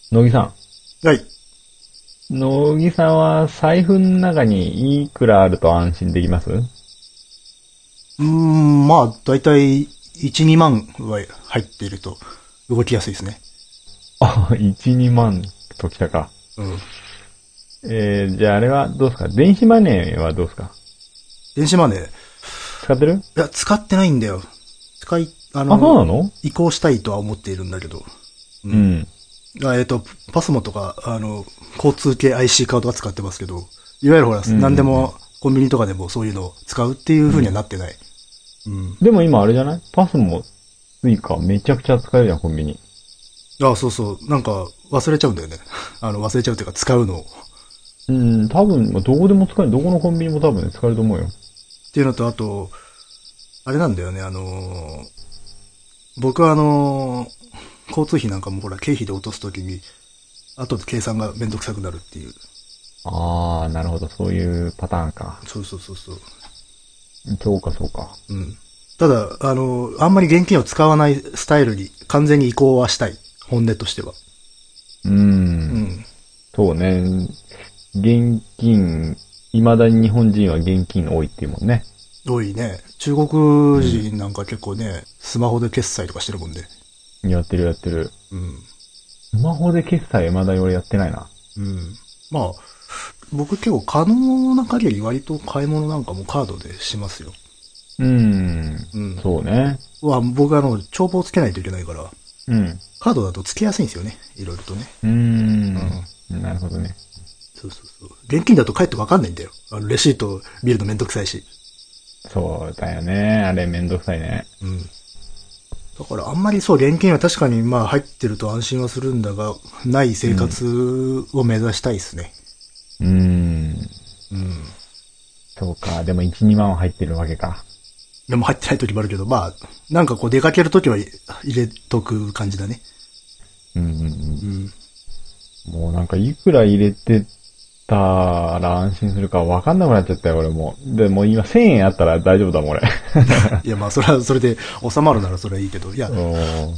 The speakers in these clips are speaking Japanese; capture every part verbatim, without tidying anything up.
乃木さはい。 ん。乃木さんは財布の中にいくらあると安心できます？ うーん、まあ、だいたいいち、にまんは入っていると動きやすいですね。 あ、いち、にまんときたか。 うん。 えー、じゃああれはどうですか？電子マネーはどうですか？ 電子マネー。い使ってる？ や、使ってないんだよ。使い、ああ、そうの、 なの？ 移行したいとは思っているんだけど。うん。 うん。 あえっと、パスモとか、あの、交通系 アイシー カードは使ってますけど、いわゆるほら、 うんうんうん。 何でもコンビニとかでもそういうのを使うっていう風にはうん。 なってない。うん。 でも今あれじゃない？パスもスイカめちゃくちゃ使えるじゃん、コンビニ。 あ、そうそう。なんか、忘れちゃうんだよね。あの、忘れちゃうっていうか、使うのを。 うん、多分、どこでも使える、どこのコンビニも多分ね、使えると思うよ。 っていうのと、あと、あれなんだよね、あのー僕はあのー交通費なんかもほら、経費で落とすときに、後で計算がめんどくさくなるっていう。 あー、なるほど、そういうパターンか。 そうそうそうそう。 そうか、そうか。 うん。ただ、あのーあんまり現金を使わないスタイルに完全に移行はしたい。本音としては。 うーん。 うん。 そうね。現金、未だに日本人は現金多いっていうもんね。 多いね。中国うん。 人なんか結構ね、スマホで決済とかしてるもんで。 やってるやってる。 うん。 スマホで決済未だに俺やってないな。 うん。まあ、僕結構可能な限り割と買い物なんかもカードでしますよ。 うーん。 うん。 そうね。 は、僕あの、帳簿をつけないといけないから、 うん。 カードだとつけやすいんですよね。いろいろとね。 うーうん。 ん。なるほどね。 そうそうそう。現金だと帰ってわかんないんだよ。あの、レシート見るのめんどくさいし。 そうだよね。あれめんどくさいね。 うん。だからあんまりそう、現金は確かにまあ入ってると安心はするんだが、ない生うん。 活を目指したいですね。 うーん。 うん。 そうか。でもいち、にまんは入ってるわけか。 でも入ってない時もあるけど、まあ、なんかこう出かける時は入れとく感じだね。 うんうんうん。 うん。もうなんかいくら入れてたら安心するかわかんなくなっちゃったよ、俺も。で、もう今せんえんあったら大丈夫だもん、俺。 いやまあそれはそれで収まるならそれはいいけど、いや、 うん。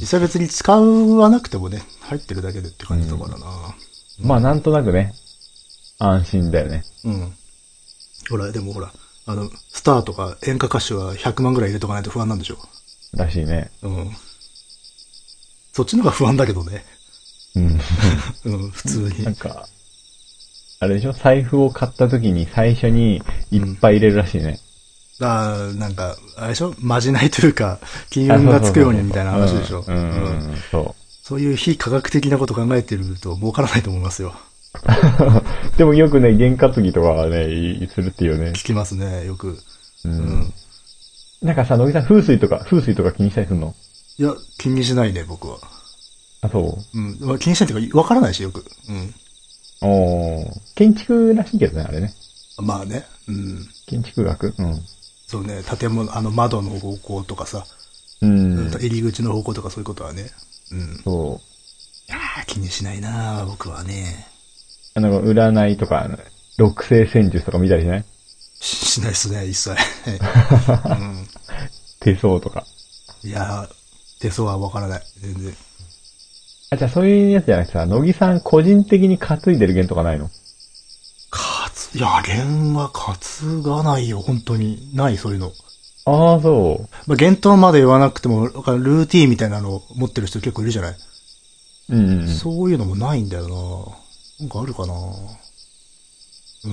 実際別に使わなくてもね、入ってるだけでって感じだからな。 まあなんとなくね、安心だよね。 うん。ほら、でもほら、あの、スターとか演歌歌手はひゃくまんぐらい入れとかないと不安なんでしょ。 らしいね。 うん。そっちの方が不安だけどね。 うん。 うん、普通に。 なんか、あれでしょ？財布を買った時に最初にいっうん。 ぱい入れるらしいね。 ああ、なんか、あれでしょまじないというか、金あ、 運そうそうがつくようにみそうそうそう。 たいな話でしょ。 うん。ううん。 ん。そそういう非科学的なこと考えてると儲からないと思いますよ。 う。でもよくね、験担ぎとかはね、いするっていうね。 聞きますね、よく。 ううん。 ん。なんかさ、乃木さん風水とか、風水とか気にしたりするの？ いや、気にしないね、僕は。 あ、そうん。まあ気にしないっていうか、わからないし、よく。 う？おー。建築らしいけどね、あれね。 うん。まあね。うん。 建築学。うん。 そうね、建物、あの窓の方向とかさ、 ううん、 ん。 入り口の方向とかそういうことはね。うん。いそう。 やー、気にしないな僕はね。 あの、占いとか、六星占術とか見たりしない？ ししないっすね、一切。うん。 手相とか。 いやー、手相はわからない。全然。 あ、じゃあそういうやつじゃなくてさ、乃木さん個人的に担いでる弦とかないの？ かつ、いや、弦は担がないよ、本当に。ない、そういうの。 ああ、そまあ、弦頭まで言わなくても、なんかルーティーンみたいなのを持ってる人結構いるじゃない。 う。うんうんうん。 そういうのもないんだよな。なんかあるかな。うん。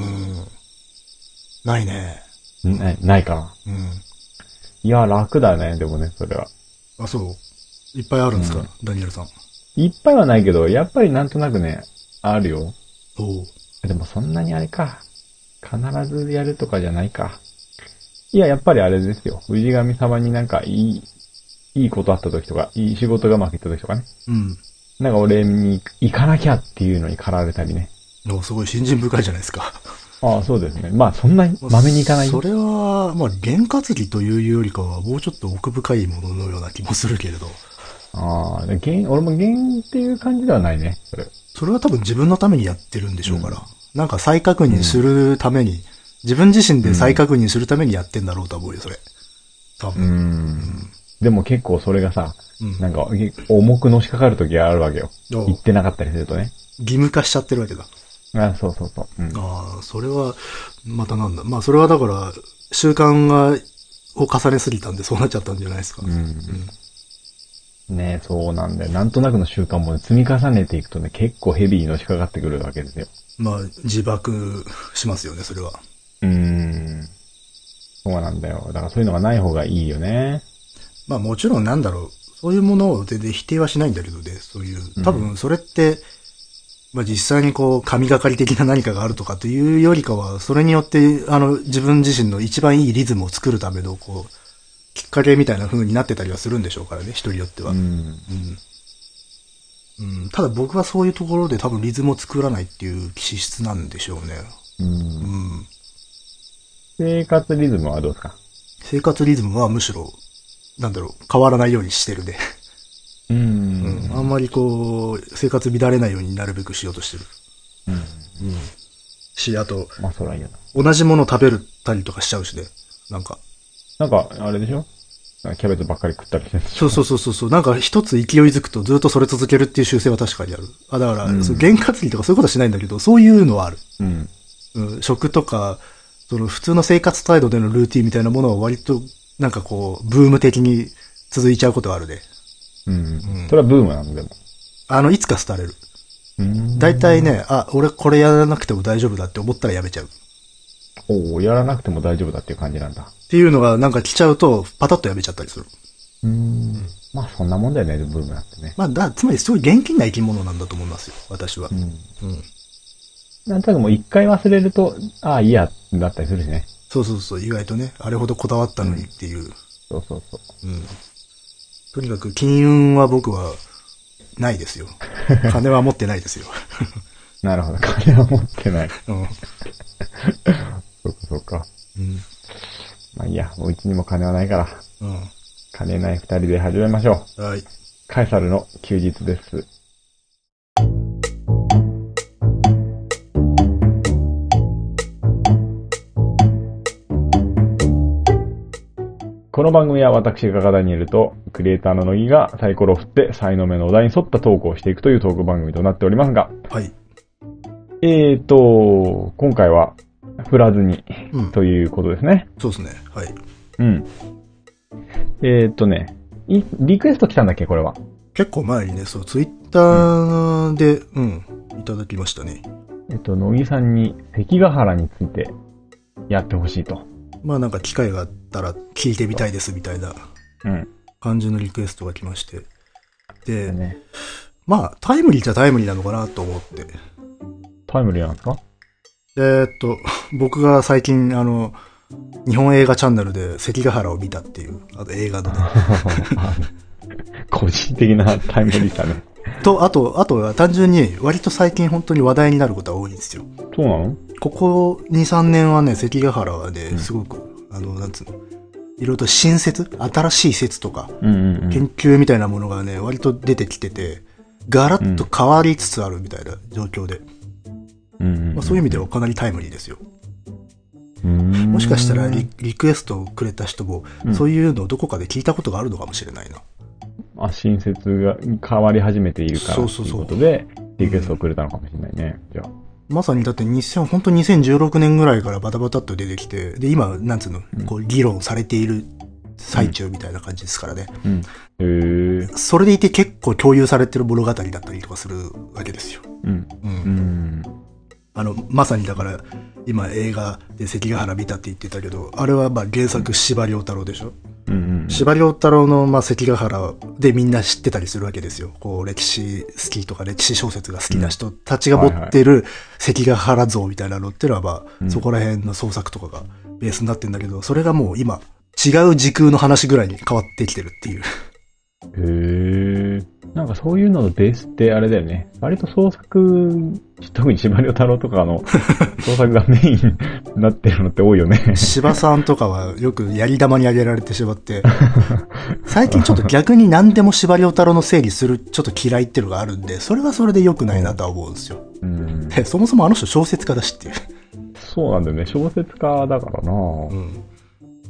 ないね。 ない、ないかな。 うん。 いや、楽だね、でもね、それは。 あ、そう。いっぱいあるんですか、 うん。 ダニエルさん。 いっぱいはないけど、やっぱりなんとなくね、あるよ。 おう。 でもそんなにあれか。必ずやるとかじゃないか。いや、やっぱりあれですよ。氏神様になんかいい、いいことあった時とか、いい仕事がうまくいった時とかね。 うん。 なんか俺に行かなきゃっていうのに駆られたりね。 お、すごい信心深いじゃないですか。 ああ、そうですね。まあそんなにまあまめに行かないよ。 それは、まあ、験担ぎというよりかは、もうちょっと奥深いもののような気もするけれど。 ああ、で原俺も原因っていう感じではないね、それ。 それは多分自分のためにやってるんでしうん。 ょうから。なんか再確認すうん。 るために、自分自身で再うん。 確認するためにやってんだろうと思うよ、それ。多う分。 ん。 でも結構それがさ、 うん。 なんか重くのしかかる時があるわけよ。 お言ってなかったりするとね。 義務化しちゃってるわけだ。 あ、そうそうそう。うん、 ああ、それは、またなんだ。まあ、それはだから、習慣が、を重ねすぎたんでそうなっちゃったんじゃないですか。 うん。ねえ、そうなんだよ。なんとなくの習慣も、ね、積み重ねていくとね、結構ヘビーにのしかかってくるわけですよ。 まあ、自爆しますよね、それは。 うーん。そうなんだよ。だからそういうのがない方がいいよね。 まあもちろんなんだろう。そういうものを全然否定はしないんだけどね、そういう。多分それって、まあ実際にこう、神がかり的な何かがあるとかというよりかは、それによって、あの、自分自身の一番いいリズムを作るための、こう、きっかけみたいな風になってたりはするんでしょうからね、人によっては。 うん。 うん。うん。ただ僕はそういうところで多分リズムを作らないっていう気質なんでしょうね。 うん。 うん。 生活リズムはどうですか？ 生活リズムはむしろ、なんだろう、変わらないようにしてるね。 うーん。 うん。あんまりこう、生活乱れないようになるべくしようとしてる。 うん。 うん。し、あと、 まあ、そらいいよな。 同じものを食べるたりとかしちゃうしね。なんか。 なんか、あれでしょ？なんかキャベツばっかり食ったりしてるでしょ？ そうそうそうそう。なんか一つ勢いづくとずっとそれ続けるっていう習性は確かにある。あ、だから、 うん、 そう験担ぎとかそういうことはしないんだけど、そういうのはある。 うん。 うん。食とか、その普通の生活態度でのルーティンみたいなものは割と、なんかこう、ブーム的に続いちゃうことはあるね。 うん。 うん。 それはブームなんでも。 あの、いつか廃れる。 うん。 大体ね、あ、俺これやらなくても大丈夫だって思ったらやめちゃう。 おお、やらなくても大丈夫だっていう感じなんだ。 っていうのがなんか来ちゃうと、パタッとやめちゃったりする。 うーん。まあそんなもんだよね、ブームなんてね。 まあ、だ、つまりすごい現金な生き物なんだと思いますよ、私は。 うん。 うん。 なんとなくもう一回忘れると、ああ、いいや、だったりするしね。 そうそうそう、意外とね、あれほどこだわったのにっていう。 そうそうそう。 うん。とにかく金運は僕は、ないですよ。金は持ってないですよ。 なるほど、金は持ってない。 うん。 そうかそうか。 うん。 まあいいや、もううちにも金はないから。 う金ない二人で始めましょう。 ん。はい。 カエサルの休日です。この番組は私がダニエルとクリエイターの乃木がサイコロを振って才能目のお題に沿ったトークをしていくというトーク番組となっておりますが、 はい。 えーと、今回は振らずに、 うん。 ということですね。 そうですね。はい。 うん。えーとね、いリクエスト来たんだっけ、これは。 結構前にね、そう、ツイッターで、うん、いただきましたね。 えっと、乃木さんに関ヶ原についてやってほしいと。 まあなんか機会があったら聞いてみたいですみたいなうん。 感じのリクエストが来まして。で、 ね、 まあタイムリーじゃタイムリーなのかなと思って。 タイムリーなんですか？ えーっと、僕が最近あの、日本映画チャンネルで関ヶ原を見たっていう、あと映画のね。 個人的なタイムリーさね。 と、あと、あとは単純に割と最近本当に話題になることが多いんですよ。 そうなの？ ここに、さんねんはね、関ヶ原はね、すごく、うん、あの、なんつうの、いろいろと新説新しい説とか、 うんうんうん、 研究みたいなものがね、割と出てきてて、ガラッと変わりつつあるみたいな状況で。 うんうんうん、 まあ、そういう意味ではかなりタイムリーですよ。 うーん、 もしかしたらリ、リクエストをくれた人も、 うん、 そういうのをどこかで聞いたことがあるのかもしれないな。 あ、新説が変わり始めているからそうそうそうということで、リクエストをくれたのかもしれないね。うん、じゃあ。 まさにだってにせん、本当ににせんじゅうろくねんぐらいからバタバタっと出てきて、で、今、なんつうの、うん、こう、議論されている最中みたいな感じですからね。 うん。へー。 それでいて結構共有されてる物語だったりとかするわけですよ。 うん。うん。うんあの、まさにだから、今映画で関ヶ原見たって言ってたけど、あれはまあ原作司馬遼太郎でしょ？うんうん、司馬遼太郎のまあ関ヶ原でみんな知ってたりするわけですよ。こう歴史好きとか歴史小説が好きな人たちが持ってる関ヶ原像みたいなのっていうのはまあ、そこら辺の創作とかがベースになってんだけど、それがもう今違う時空の話ぐらいに変わってきてるっていう。 へー。なんかそういうののベースってあれだよね。割と創作、特に司馬遼太郎とかの創作がメインになってるのって多いよね。 司馬さんとかはよくやり玉にあげられてしまって、最近ちょっと逆に何でも司馬遼太郎の整理するちょっと嫌いっていうのがあるんで、それはそれで良くないなとは思うんですよ。うん、でそもそもあの人小説家だしっていう。 そうなんだよね。小説家だからな、うん、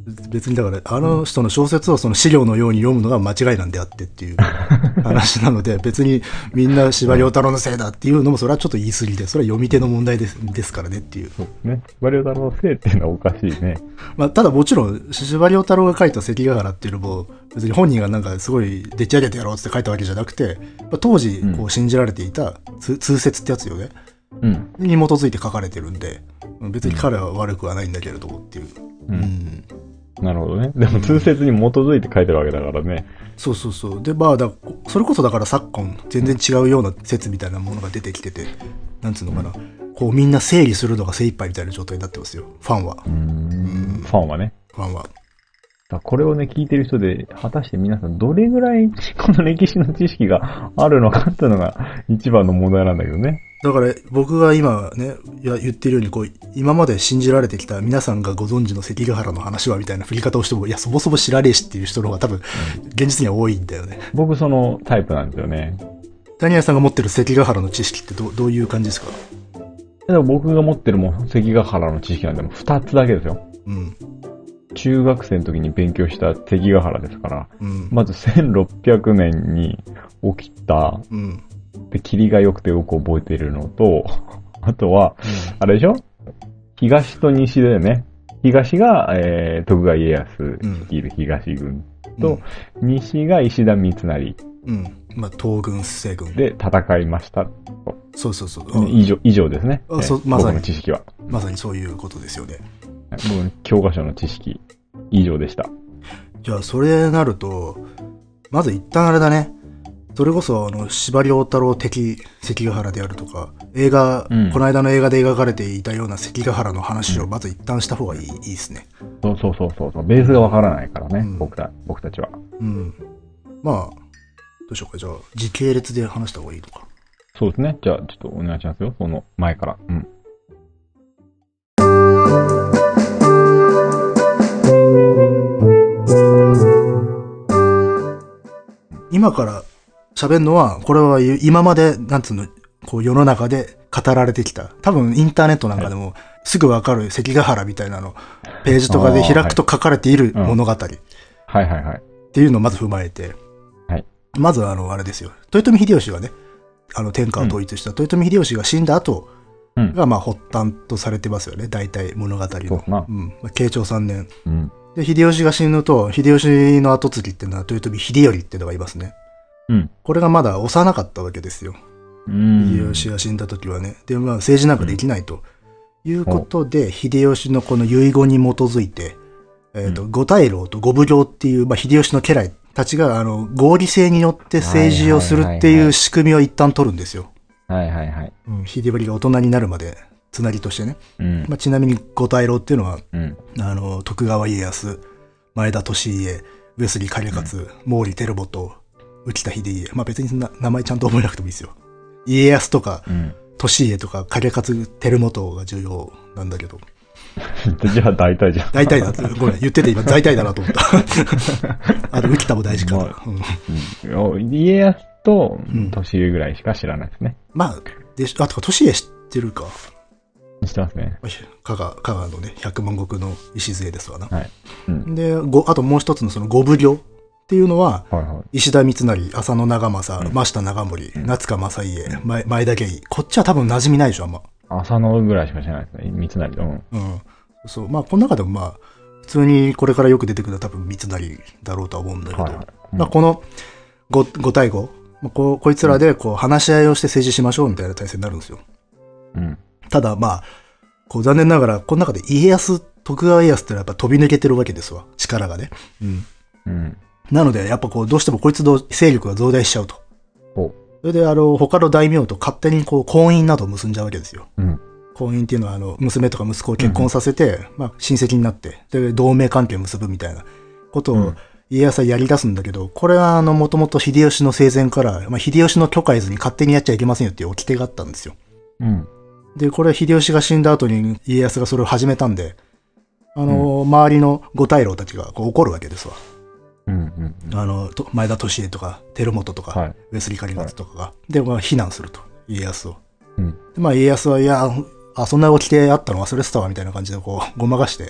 別にだから、あの人の小説をその資料のように読むのが間違いなんであってっていう話なので、別にみんな司馬遼太郎のせいだっていうのも、それはちょっと言い過ぎで、それは読み手の問題です、ですからねっていう。 そうですね。司馬遼太郎のせいっていうのはおかしいね。 まあ、ただもちろん、司馬遼太郎が書いた関ヶ原っていうのも、別に本人がなんかすごいでっち上げてやろうって書いたわけじゃなくて、まあ、当時こう信じられていた通説ってやつよね。うん。に基づいて書かれてるんで、別に彼は悪くはないんだけれどもっていう。うん。うんなるほどね。でも通説に基づいて書いてるわけだからね。 そうそうそう。で、まあだ、それこそだから昨今、全然違うような説みたいなものが出てきてて、なんつうのかな。うん、こうみんな整理するのが精一杯みたいな状態になってますよ。ファンは。 うーんファンはね。 ファンは。 これをね、聞いてる人で、果たして皆さんどれぐらいこの歴史の知識があるのかっていうのが一番の問題なんだけどね。 だから僕が今ね、いや言ってるようにこう、今まで信じられてきた皆さんがご存知の関ヶ原の話はみたいな振り方をしても、いや、そもそも知らねえしっていう人の方が多分、現実には多いんだよね。 僕そのタイプなんですよね。 谷谷さんが持ってる関ヶ原の知識ってどどういう感じですか？ でも僕が持ってるもん関ヶ原の知識なんでも二つだけですよ。うん。中学生の時に勉強した関ヶ原ですから、うん、まずせんろっぴゃくねんに起きた、うん、で、霧が良くてよく覚えているのと、あとは、うん、あれでしょ東と西だよね。東が、えー、徳川家康率いる東軍と、うん、西が石田三成。 うん。まあ、東軍、西軍。 で、戦いました。 そうそうそう。 以上、以上ですね。 あそう、まさに。 僕の知識は。 まさにそういうことですよね。 もう教科書の知識以上でした。 じゃあそれなると、まず一旦あれだね。それこそあの司馬遼太郎的関ヶ原であるとか、映画、うん、この間の映画で描かれていたような関ヶ原の話をまず一旦した方がいい、うん、いいですね。 そうそうそうそう。ベースがわからないからね、うん、僕ら、僕たちは。 うん。まあ、どうしようか。じゃあ時系列で話した方がいいのか。 そうですね。じゃあちょっとお願いしますよ。その前から。うん。 今から喋るのは、これは今まで、なんつうの、こう世の中で語られてきた。多分インターネットなんかでもすぐわかる関ヶ原みたいなの、ページとかで開くと書かれている物語。はい、 はいはいはい。 っていうのをまず踏まえて。はい。まずあの、あれですよ。豊臣秀吉がね、あの天下を統一した、うん、豊臣秀吉が死んだ後が、まあ発端とされてますよね。大体物語の。そうな。うん。まあ、慶長さんねん。うん。で、秀吉が死ぬと、秀吉の後継ぎっていうのは、豊臣秀頼っていうのがいますね。うん。これがまだ幼かったわけですよ。うん。秀吉が死んだ時はね。で、まあ政治なんかできないと。いうことで、うん、秀吉のこの遺言に基づいて、えっ、ー、と、うん、五大老と五奉行っていう、まあ秀吉の家来たちが、あの、合理性によって政治をするっていう仕組みを一旦取るんですよ。はいはいはい。うん。秀頼が大人になるまで。つなぎとしてね。うん、まあ、ちなみに五大老っていうのは、うん、あの、徳川家康、前田利家、上杉景勝、うん、毛利輝元、浮田秀家。まあ、別にな名前ちゃんと覚えなくてもいいですよ。家康とか、うん、利家とか景勝、輝元が重要なんだけど。 じゃあ大体じゃん。 大体だ。ごめん、言ってて今大体だなと思った。あと、浮田も大事かな。まあうん、家康と利家ぐらいしか知らないですね。 うん、まあ、で、あとか、利家知ってるか。 知ってますね。 加賀、加賀のね、百万石の礎ですわな。はい。 うん、 で、ご、あともう一つのその五奉行っていうのは、はいはい、石田三成、浅野長政、うん、増田長森、うん、夏川正家、うん、前前田家井。こっちは多分馴染みないでしょ、あんま。 浅野ぐらいしか知らないですね。三成。うん。 うん。そう。まあ、この中でもまあ、普通にこれからよく出てくるのは多分三成だろうとは思うんだけど、はいはいうん、まあ、この五、五対五、まあ、こ, こいつらでこう話し合いをして政治しましょうみたいな体制になるんですよ。うん。ただまあ、こう残念ながら、この中で家康、徳川家康ってのはやっぱ飛び抜けてるわけですわ。力がね。うん。うん。なので、やっぱこう、どうしてもこいつの勢力が増大しちゃうと。ほう。それで、あの、他の大名と勝手にこう、婚姻などを結んじゃうわけですよ。うん。婚姻っていうのは、あの、娘とか息子を結婚させて、うん、まあ、親戚になって、で、同盟関係を結ぶみたいなことを、家康はやり出すんだけど、これはあの、もともと秀吉の生前から、まあ、秀吉の許可得ずに勝手にやっちゃいけませんよっていう掟があったんですよ。うん。で、これ秀吉が死んだ後に家康がそれを始めたんで、あの、うん、周りの五大老たちがこう怒るわけですわ。うんうんうん、あの、前田利家とか、輝元とか、はい、上杉景勝とかが、はい、で、まあ、非難すると、家康を。うん、でまあ、家康は、いや、あ、そんな掟あったの忘れてたわ、みたいな感じでこう、ごまかして、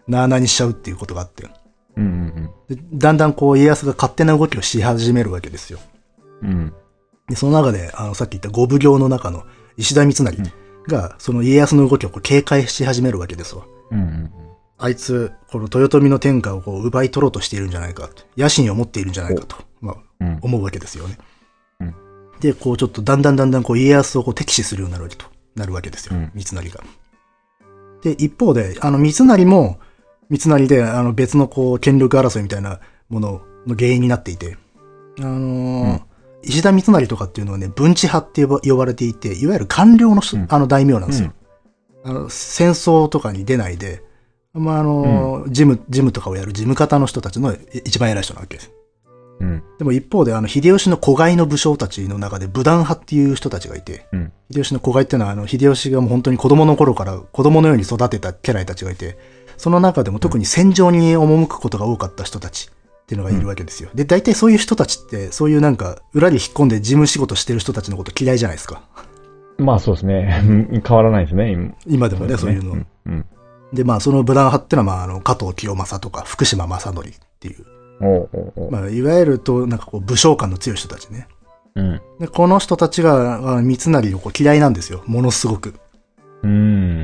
なあなあにしちゃうっていうことがあって。 うんうんうん、でだんだんこう家康が勝手な動きをし始めるわけですよ。 うん。 で、その中で、あの、さっき言った五奉行の中の石田三成が、その家康の動きをこう警戒し始めるわけですわ。 うんうん、 あいつ、この豊臣の天下をこう奪い取ろうとしているんじゃないか、野心を持っているんじゃないかと、まあ、うん、思うわけですよね。うん、で、こうちょっとだんだんだんだんこう家康をこう敵視するようになるわけと、なるわけですよ。うん、三成が。で、一方で、あの、三成も、三成で、あの、別のこう、権力争いみたいなものの原因になっていて、あのー、うん石田三成とかっていうのはね、文治派って呼ばれていて、いわゆる官僚の、うん、あの大名なんですよ、うん。あの戦争とかに出ないで、まあ、あの、うん、事務、事務とかをやる事務方の人たちの一番偉い人なわけです。うん、でも一方で、あの、秀吉の子飼いの武将たちの中で武断派っていう人たちがいて、うん、秀吉の子飼いっていうのは、あの、秀吉がもう本当に子供の頃から子供のように育てた家来たちがいて、その中でも特に戦場に赴くことが多かった人たち。っていうのがいるわけですよ。で、大体そういう人たちって、そういうなんか、裏に引っ込んで事務仕事してる人たちのこと嫌いじゃないですか。 まあそうですね。変わらないですね、 今。今でもね、そういうの。うんうん、で、まあその武断派ってのは、まああの、加藤清正とか福島正則っていう。おうおうおうまあ、いわゆると、なんかこう、武将感の強い人たちね。うん。で、この人たちが、三成をこう嫌いなんですよ。ものすごく。うん。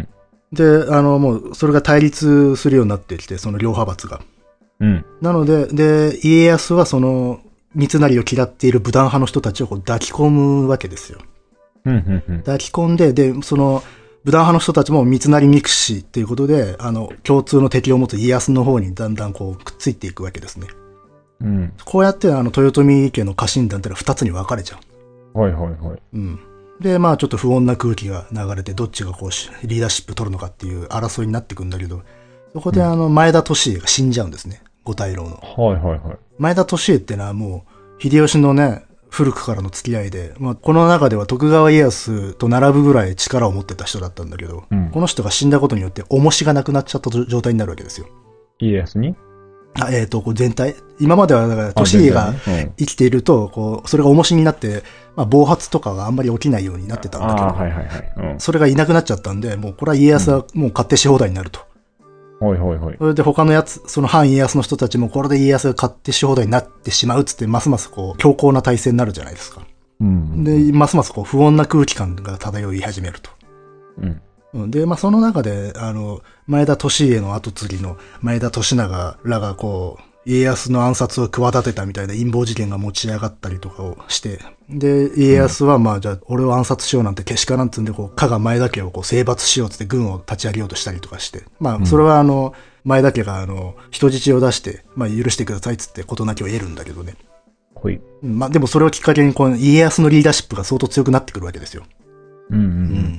で、あの、もう、それが対立するようになってきて、その両派閥が。うん。なので、で、家康はその、三成を嫌っている武断派の人たちをこう抱き込むわけですよ。うんうんうん、抱き込んで、で、その、武断派の人たちも三成憎しっていうことで、あの、共通の敵を持つ家康の方にだんだんこう、くっついていくわけですね。うん。こうやって、あの、豊臣家の家臣団ってのは二つに分かれちゃう。はいはいはい。うん。で、まあちょっと不穏な空気が流れて、どっちがこう、リーダーシップ取るのかっていう争いになっていくんだけど、そこであの、前田利家が死んじゃうんですね。五大老の。はいはいはい。前田利家ってのはもう、秀吉のね、古くからの付き合いで、まあ、この中では徳川家康と並ぶぐらい力を持ってた人だったんだけど、うん、この人が死んだことによって、重しがなくなっちゃった状態になるわけですよ。 家康にあえっ、ー、と、こう全体。今までは、だから、利家が生きていると、こう、それが重しになって、まあ、暴発とかがあんまり起きないようになってたんだけど、はいはいはいうん、それがいなくなっちゃったんで、もう、これは家康はもう勝手し放題になると。はいはいはい。それで他のやつ、その反家康の人たちもこれで家康が勝手し放題になってしまうっつって、ますますこう、強硬な体制になるじゃないですか。うん、で、ますますこう、不穏な空気感が漂い始めると。うん。で、まあ、その中で、あの、前田利家の後継ぎの前田利長らがこう、家康の暗殺を企てたみたいな陰謀事件が持ち上がったりとかをして、で、家康はまあ、じゃあ、俺を暗殺しようなんてけしからんつんで、こう、加賀前田家をこう、征伐しようつって軍を立ち上げようとしたりとかして、まあ、それはあの、前田家があの、人質を出して、まあ、許してくださいつって事なきを得るんだけどね。はい。まあ、でもそれをきっかけに、この家康のリーダーシップが相当強くなってくるわけですよ。うんうんうん。うん、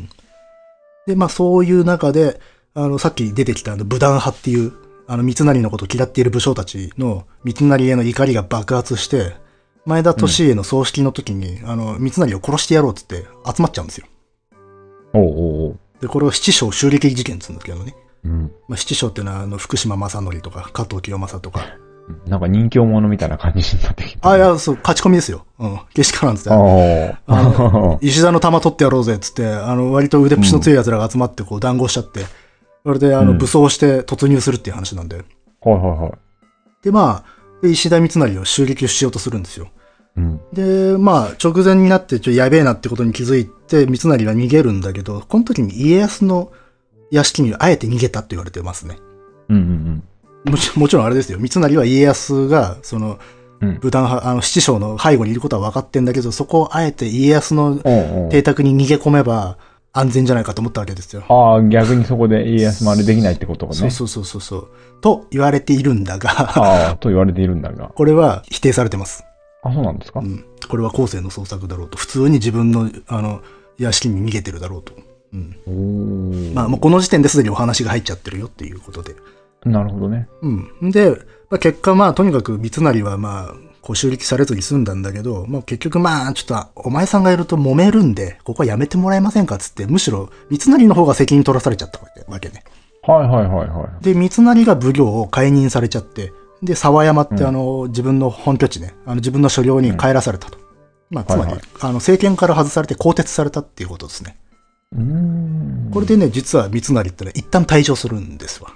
で、まあ、そういう中で、あの、さっき出てきたあの、武断派っていう、あの、三成のことを嫌っている武将たちの三成への怒りが爆発して、前田利家の葬式の時に、うん、あの、三成を殺してやろうっつって集まっちゃうんですよ。おうおうおう。で、これを七将襲撃事件っつうんだけどね。うん。まあ、七将ってのは、あの、福島正則とか、加藤清正とか。 なんか人気者みたいな感じになってきて。 あ、いや、そう、勝ち込みですよ。うん。けしからんっつって。ああ石田の玉取ってやろうぜっつって、あの、割と腕っぷしの強い奴らが集まって、こう、談合しちゃって、それで、あの、武装して突入するっていう話なんで。はいはいはい。で、まあ、で石田三成を襲撃しようとするんですよ。うん、で、まあ、直前になって、ちょ、やべえなってことに気づいて、三成は逃げるんだけど、この時に家康の屋敷にあえて逃げたって言われてますね。うんうんうん。もち、もちろんあれですよ。三成は家康が、その、武断派、あの、七将の背後にいることは分かってんだけど、そこをあえて家康の邸宅に逃げ込めば、安全じゃないかと思ったわけですよ。 ああ、逆にそこで家康もあれできないってことかね。 そうそうそうそう。と言われているんだが。 ああ、と言われているんだが。 これは否定されてます。 あ、そうなんですか？ うん。これは後世の創作だろうと。普通に自分の、あの、屋敷に逃げてるだろうと。うん。おまあ、もうこの時点ですでにお話が入っちゃってるよっていうことで。 なるほどね。 うん。で、まあ、結果まあ、とにかく三成はまあ、こう襲撃されずに済んだんだけど、まあ結局まあ、ちょっと、お前さんがいると揉めるんで、ここはやめてもらえませんかっつって、むしろ、三成の方が責任取らされちゃったわけね。はいはいはいはい。で、三成が奉行を解任されちゃって、で、沢山ってあの、うん、自分の本拠地ね、あの自分の所領に帰らされたと。うん、まあ、つまり、はいはい、あの、政権から外されて更迭されたっていうことですね。うーんこれでね、実は三成ってのは一旦退場するんですわ。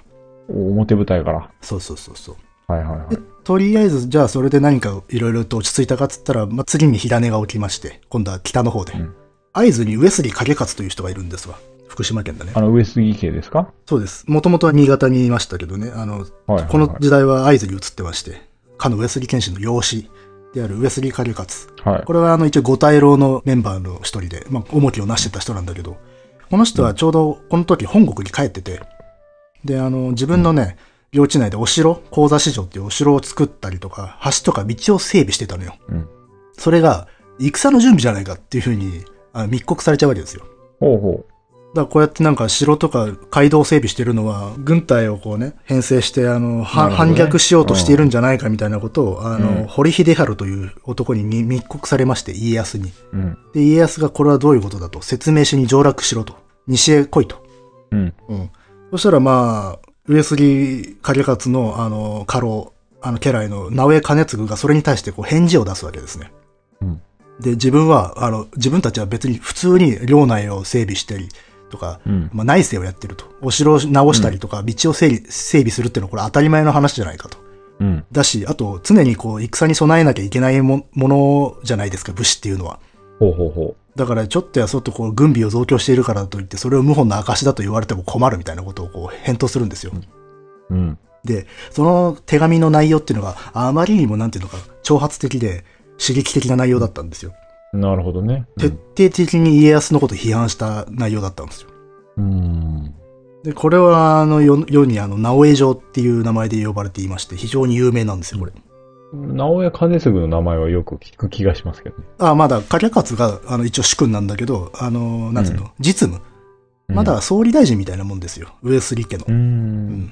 表舞台から。 そうそうそうそう。 はいはいはい。 とりあえず、じゃあそれで何かいろいろと落ち着いたかっつったら、まあ、次に火種が起きまして、今度は北の方で。うん、会津に上杉景勝という人がいるんですわ。福島県だね。 あの、上杉家ですか？ そうです。もともとは新潟にいましたけどね、あの、はいはいはい、この時代は会津に移ってまして、かの上杉謙信の養子である上杉景勝。はい、これはあの、一応五大老のメンバーの一人で、まあ、重きを成してた人なんだけど、この人はちょうどこの時本国に帰ってて、で、あの、自分のね、領地内でお城、高座市場っていうお城を作ったりとか、橋とか道を整備してたのよ。うん、それが、戦の準備じゃないかっていう風にあ密告されちゃうわけですよ。 ほうほう。 だからこうやってなんか城とか街道を整備してるのは、軍隊をこうね、編成して、あの、ね、反逆しようとしているんじゃないかみたいなことを、うん、あの、堀秀治という男に密告されまして、家康に。うん、で、家康がこれはどういうことだと、説明しに上洛しろと。西へ来いと。うん。うん。そしたらまあ、上杉景勝の、あの、家老、あの、家来の直江兼続がそれに対してこう返事を出すわけですね。うん。で、自分は、あの、自分たちは別に普通に領内を整備したりとか、うん、まあ内政をやってると。お城を直したりとか、うん、道を整備、整備するっていうのはこれ当たり前の話じゃないかと。うん。だし、あと、常にこう、戦に備えなきゃいけないものじゃないですか、武士っていうのは。 ほうほうほう。 だからちょっとやそっとこう軍備を増強しているからといってそれを謀反の証だと言われても困るみたいなことをこう返答するんですよ。うん。で、その手紙の内容っていうのがあまりにもなんていうのか挑発的で刺激的な内容だったんですよ。 なるほどね。 うん、徹底的に家康のことを批判した内容だったんですよ。うん。で、これはあの世、世にあの直江状っていう名前で呼ばれていまして非常に有名なんですよ、これ。 直江兼続の名前はよく聞く気がしますけどね。 ああ、まだ、景勝が、あの、一応主君なんだけど、あの、なんつうの、うん、実務。まだ総理大臣みたいなもんですよ。上杉家の。うん。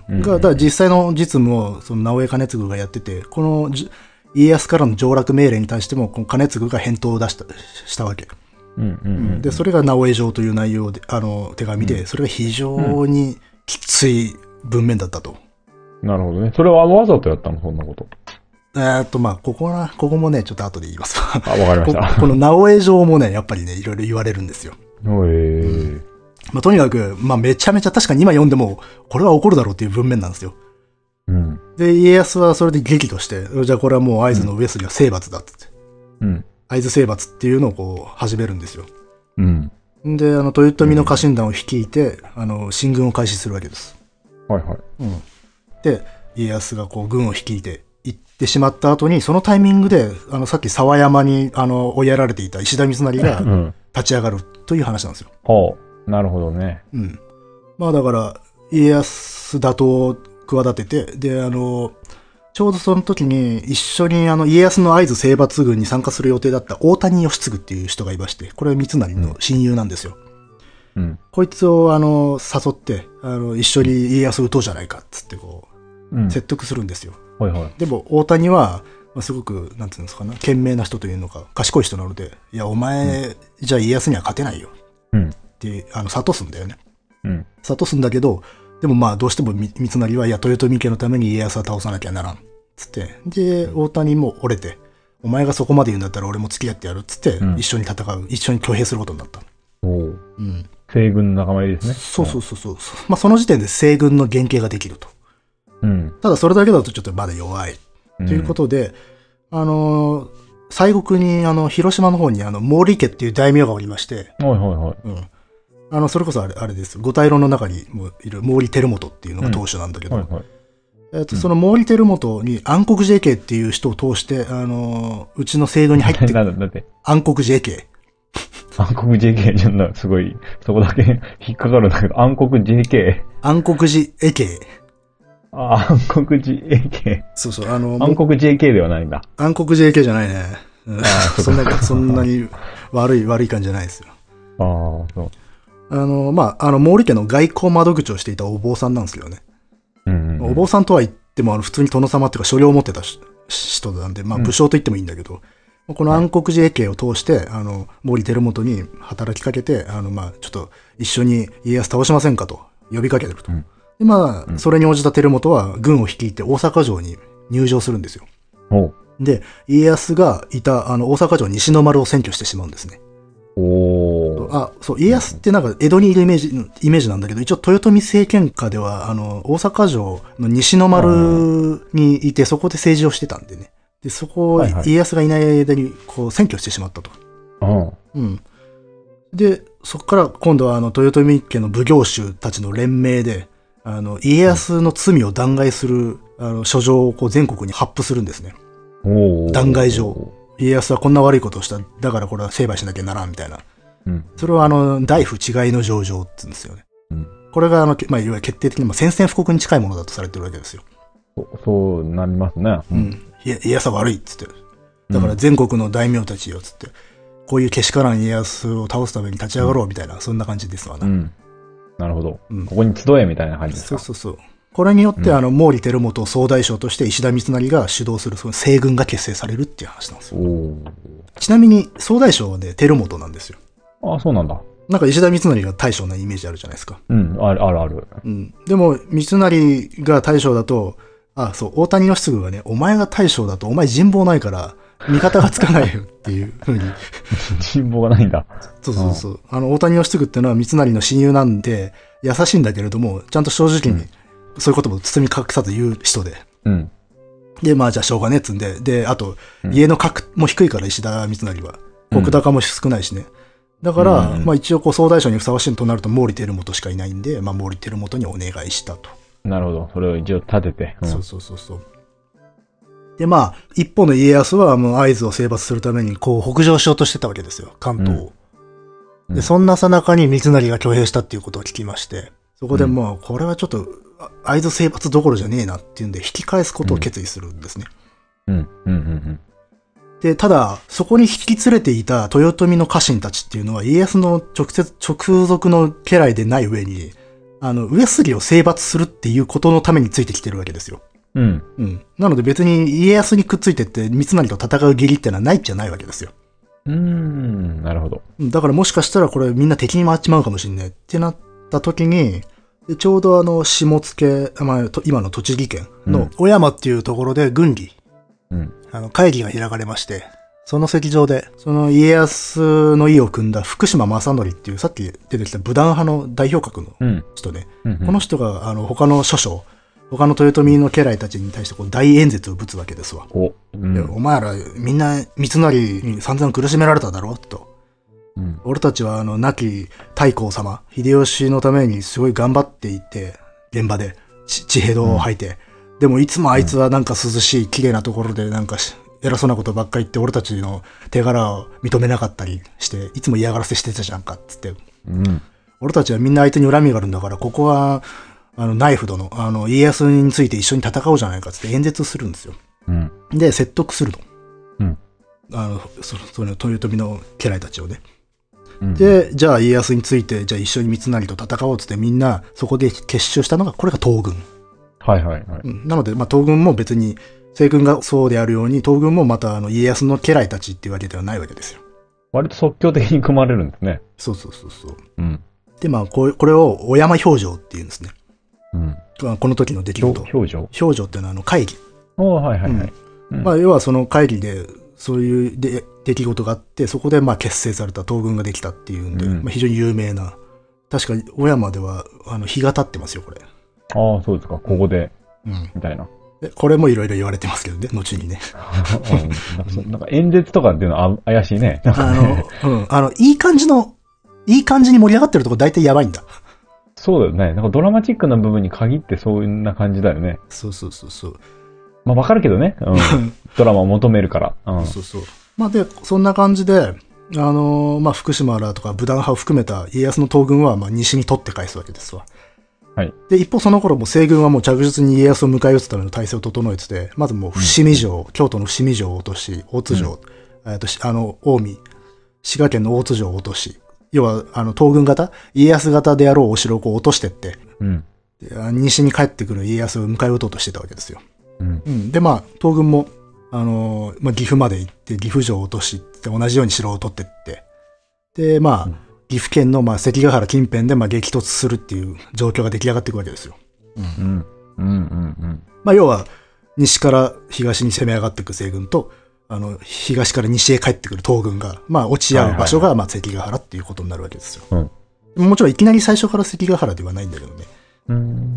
うん。が、だから実際の実務を、その直江兼続がやってて、この、家康からの上洛命令に対しても、この兼続が返答を出した、したわけ。うんうんうんうん、で、それが直江状という内容で、あの、手紙で、うん、それが非常にきつい文面だったと。 なるほどね。それはわざとやったの、そんなこと。 えーっと、まあ、ここな、ここもね、ちょっと後で言います。 あ、わかりました。 こ, この直江状もね、やっぱりね、いろいろ言われるんですよ。へー。うん、まあ、とにかく、まあ、めちゃめちゃ確かに今読んでも、これは起こるだろうっていう文面なんですよ。うん。で、家康はそれで激怒して、じゃあこれはもう会津の上杉は征伐だってって。うん。会津征伐っていうのをこう、始めるんですよ。うん。で、あの、豊臣の家臣団を率いて、あの、進軍を開始するわけです。 はいはい。うん。 で、家康がこう、軍を率いて、行ってしまった後に、そのタイミングで、あの、さっき沢山に、あの、追いやられていた石田三成が、立ち上がるという話なんですよ。 ほう。なるほどね。 うん。まあだから、家康打倒を企てて、で、あの、ちょうどその時に、一緒にあの、家康の会津征伐軍に参加する予定だった大谷義継っていう人がいまして、これは三成の親友なんですよ。うん。こいつを、あの、誘って、あの、一緒に家康を撃とうじゃないか、つってこう、うん、説得するんですよ。はいはい。でも、大谷は、まあ、すごく、なんていうんですかね、賢明な人というのか、賢い人なので、いや、お前、うん、じゃあ家康には勝てないよ。うん。って、あの、諭すんだよね。うん。諭すんだけど、でもまあ、どうしても三成は、いや、豊臣家のために家康は倒さなきゃならん。つって。で、うん、大谷も折れて、お前がそこまで言うんだったら俺も付き合ってやる。つって、うん、一緒に戦う。一緒に挙兵することになった。おう。 うん。西軍の仲間入りですね。 そうそうそうそう。まあ、その時点で西軍の原型ができると。うん。ただ、それだけだとちょっとまだ弱い。ということで、うん、あのー、西国に、あの、広島の方に、あの、毛利家っていう大名がおりまして、 はいはいはい。 うん。あの、それこそあれ、あれです。五大老の中にもいる毛利輝元っていうのが当主なんだけど、うんはいはい、えっと、その毛利輝元に暗黒 ジェーケー っていう人を通して、あのー、うちの制度に入ってなんだ、だって。 暗黒 ジェーケー。暗黒 ジェーケー じゃな、すごい、そこだけ引っかかるんだけど、暗黒 ジェーケー。暗黒 ジェーケー。 あ、暗黒 ジェーケー。 そうそう、あの、 暗黒 ジェーケー ではないんだ。 暗黒 ジェーケー じゃないね。あそんな、そんなに悪い、悪い感じじゃないですよ。 ああ、そう。 あの、まあ、あの、毛利家の外交窓口をしていたお坊さんなんですけどね。うんうん、お坊さんとは言っても、あの、普通に殿様っていうか、所領を持ってた人なんで、まあ、武将と言ってもいいんだけど、うん、この暗黒 ジェーケー を通して、あの、毛利輝元に働きかけて、あの、まあ、ちょっと、一緒に家康倒しませんかと、呼びかけてると。うん、で、まあ、それに応じた輝元は、軍を率いて大阪城に入城するんですよ。おで、家康がいた、あの、大阪城西の丸を占拠してしまうんですね。おあ、そう、家康ってなんか江戸にいるイメージ、イメージなんだけど、一応豊臣政権下では、あの、大阪城の西の丸にいて、そこで政治をしてたんでね。で、そこを家康がいない間に、こう、占拠してしまったと。うん。で、そこから今度はあの、豊臣家の奉行衆たちの連名で、あの、家康の罪を弾劾する、あの、書状をこう全国に発布するんですね。弾劾状。家康はこんな悪いことをした。だからこれは成敗しなきゃならん、みたいな。うん、それはあの、大夫違いの上場って言うんですよね。うん、これがあの、まあ、いわゆる決定的に宣戦布告に近いものだとされてるわけですよ。 そ, そうなりますね。 うん。家康は悪いっつって。だから全国の大名たちよっつって。こういうけしからん家康を倒すために立ち上がろうみたいな、うん、そんな感じですわな。うん。 なるほど。うん、ここに集えみたいな感じですか。 そうそうそう。これによって、うん、あの、毛利輝元を総大将として石田三成が主導するその西軍が結成されるっていう話なんですよ。ちなみに、総大将はね、輝元なんですよ。 ああ、そうなんだ。 なんか石田三成が大将なイメージあるじゃないですか。 うん、あるあるある。 うん。でも、三成が大将だと、あ、そう、大谷義嗣がね、お前が大将だとお前人望ないから、味方がつかないよっていう風に。 人望がないんだ。 そうそうそう。うん、あの、大谷義嗣ってのは三成の親友なんで、優しいんだけれども、ちゃんと正直に、そういうことも包み隠さず言う人で。うん。で、まあじゃあしょうがねっつんで、で、あと、うん、家の格も低いから石田三成は。石高も少ないしね。だから、うん、まあ一応こう総大将にふさわしいとなると毛利輝元しかいないんで、まあ毛利輝元にお願いしたと。 なるほど。それを一応立てて。 うん、そうそうそうそう。で、まあ、一方の家康はもう会津を征伐するために、こう北上しようとしてたわけですよ。関東を。うん、で、そんなさなかに三成が挙兵したっていうことを聞きまして、そこでもう、これはちょっと、会津征伐どころじゃねえなっていうんで、引き返すことを決意するんですね。うん。うん。うん。うん。で、ただ、そこに引き連れていた豊臣の家臣たちっていうのは、家康の直接、直属の家来でない上に、あの、上杉を征伐するっていうことのためについてきてるわけですよ。うん。うん。なので別に家康にくっついてって三成と戦う義理ってのはないっちゃないわけですよ。 うーん、なるほど。 だからもしかしたらこれみんな敵に回っちまうかもしんないってなった時に、ちょうどあの、下野、まあ、今の栃木県の小山っていうところで軍議、うん、あの、会議が開かれまして、その席上で、その家康の意を組んだ福島正則っていうさっき出てきた武断派の代表格の人で、うんうんうん、この人があの、他の諸将、他の豊臣の家来たちに対してこう大演説をぶつわけですわ。お、うん、お前らみんな三成に散々苦しめられただろと。うん、俺たちはあの亡き太閤様、秀吉のためにすごい頑張っていて、現場で血へどを吐いて、うん、でもいつもあいつはなんか涼しい綺麗なところでなんか偉そうなことばっかり言って俺たちの手柄を認めなかったりして、いつも嫌がらせしてたじゃんかっつって。うん、俺たちはみんな相手に恨みがあるんだから、ここはあの、ナイフ殿、あの、家康について一緒に戦おうじゃないかって演説するんですよ。うん、で、説得するの。うん、あの、そ、その、豊臣の家来たちをね。うん、で、じゃあ家康について、じゃあ一緒に三成と戦おうってってみんな、そこで結集したのが、これが東軍。はいはいはい。うん、なので、まあ、東軍も別に、西軍がそうであるように、東軍もまた、あの、家康の家来たちっていうわけではないわけですよ。 割と即興的に組まれるんですね。 そうそうそうそう。うん。で、まあ、こう、これを、小山表情っていうんですね。うん、この時の出来事。表情表情っていうのはあの会議。おはいはいはい。うん、まあ要はその会議でそういうで出来事があって、そこでまあ結成された東軍ができたっていうんで、うん、まあ、非常に有名な。確か小山ではあの日が経ってますよこれ。 ああそうですかここで、うん、みたいな。 でこれもいろいろ言われてますけどね後にね。 うん、なんか演説とかっていうのは怪しいね。 あの、うん、あのいい感じのいい感じに盛り上がってるとこ大体やばいんだ。 そうだよね。なんかドラマチックな部分に限ってそんな感じだよね。 そうそうそうそう。 まあわかるけどね。うん、ドラマを求めるから。 うん、そうそう。まあで、そんな感じで、あのー、まあ福島らとか武断派を含めた家康の東軍はまあ西に取って返すわけですわ。はい。で、一方その頃も西軍はもう着実に家康を迎え撃つための体制を整えてて、まずもう伏見城、うん、京都の伏見城を落とし、大津城、うん、えっと、あの、近江、滋賀県の大津城を落とし、要は、あの、東軍型家康型であろうお城をこう落としてって、うん、で西に帰ってくる家康を迎え撃とうとしてたわけですよ。うんうん、で、まあ、東軍も、あのー、まあ、岐阜まで行って、岐阜城を落として、同じように城を取ってって、で、まあ、うん、岐阜県の、まあ、関ヶ原近辺で、まあ、激突するっていう状況が出来上がっていくわけですよ。うん。うん。うん。うん。まあ、要は、西から東に攻め上がっていく西軍と、 あの、東から西へ帰ってくる東軍が、まあ、落ち合う場所が、まあ、関ヶ原っていうことになるわけですよ。うん、もちろんいきなり最初から関ヶ原ではないんだけどね。うん、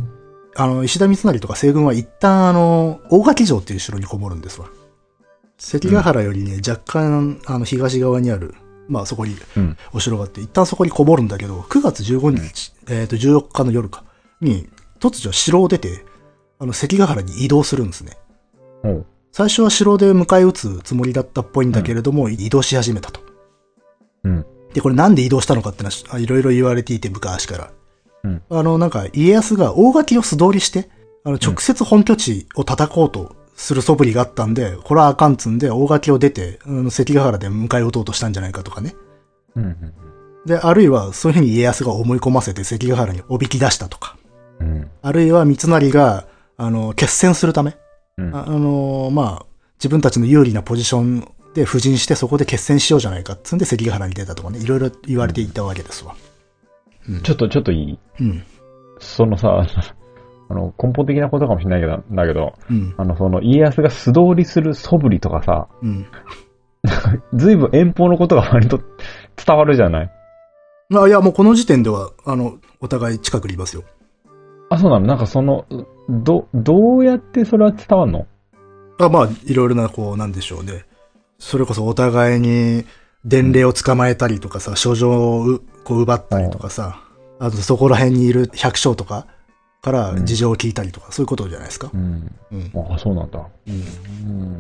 あの、石田三成とか西軍は一旦、あの、大垣城っていう城にこもるんですわ。関ヶ原よりね、若干、あの、東側にある、まあ、そこに、お城があって、一旦そこにこもるんだけど、くがつじゅうごにち、うん、えっと、じゅうよっかの夜か、に、突如城を出て、あの、関ヶ原に移動するんですね。うん、最初は城で迎え撃つつもりだったっぽいんだけれども、うん、移動し始めたと。うん。で、これなんで移動したのかってのは、いろいろ言われていて、昔から。うん。あの、なんか、家康が大垣を素通りして、あの、直接本拠地を叩こうとする素振りがあったんで、これはあかんつんで、大垣を出て、あの関ヶ原で迎え撃とうとしたんじゃないかとかね。うん。で、あるいは、そういうふうに家康が思い込ませて関ヶ原におびき出したとか。うん。あるいは、三成が、あの、決戦するため。うん、あ, あのー、まあ、自分たちの有利なポジションで布陣してそこで決戦しようじゃないかっつんで関ヶ原に出たとかね、いろいろ言われていたわけですわ。 うん、ちょっと、ちょっといい？うん。そのさ、あの、根本的なことかもしれないけど、だけど、うん、あの、その、家康が素通りする素振りとかさ、うん。ずいぶん遠方のことが割と伝わるじゃない？ あ、いや、もうこの時点では、あの、お互い近くにいますよ。 あ、そうなの？なんかその、ど、どうやってそれは伝わんの？ あ、まあ、いろいろな、こう、なんでしょうね。それこそお互いに、伝令を捕まえたりとかさ、書状をこう奪ったりとかさ、あとそこら辺にいる百姓とかから事情を聞いたりとか、うん、そういうことじゃないですか。うん。 うん、あ、そうなんだ。うん。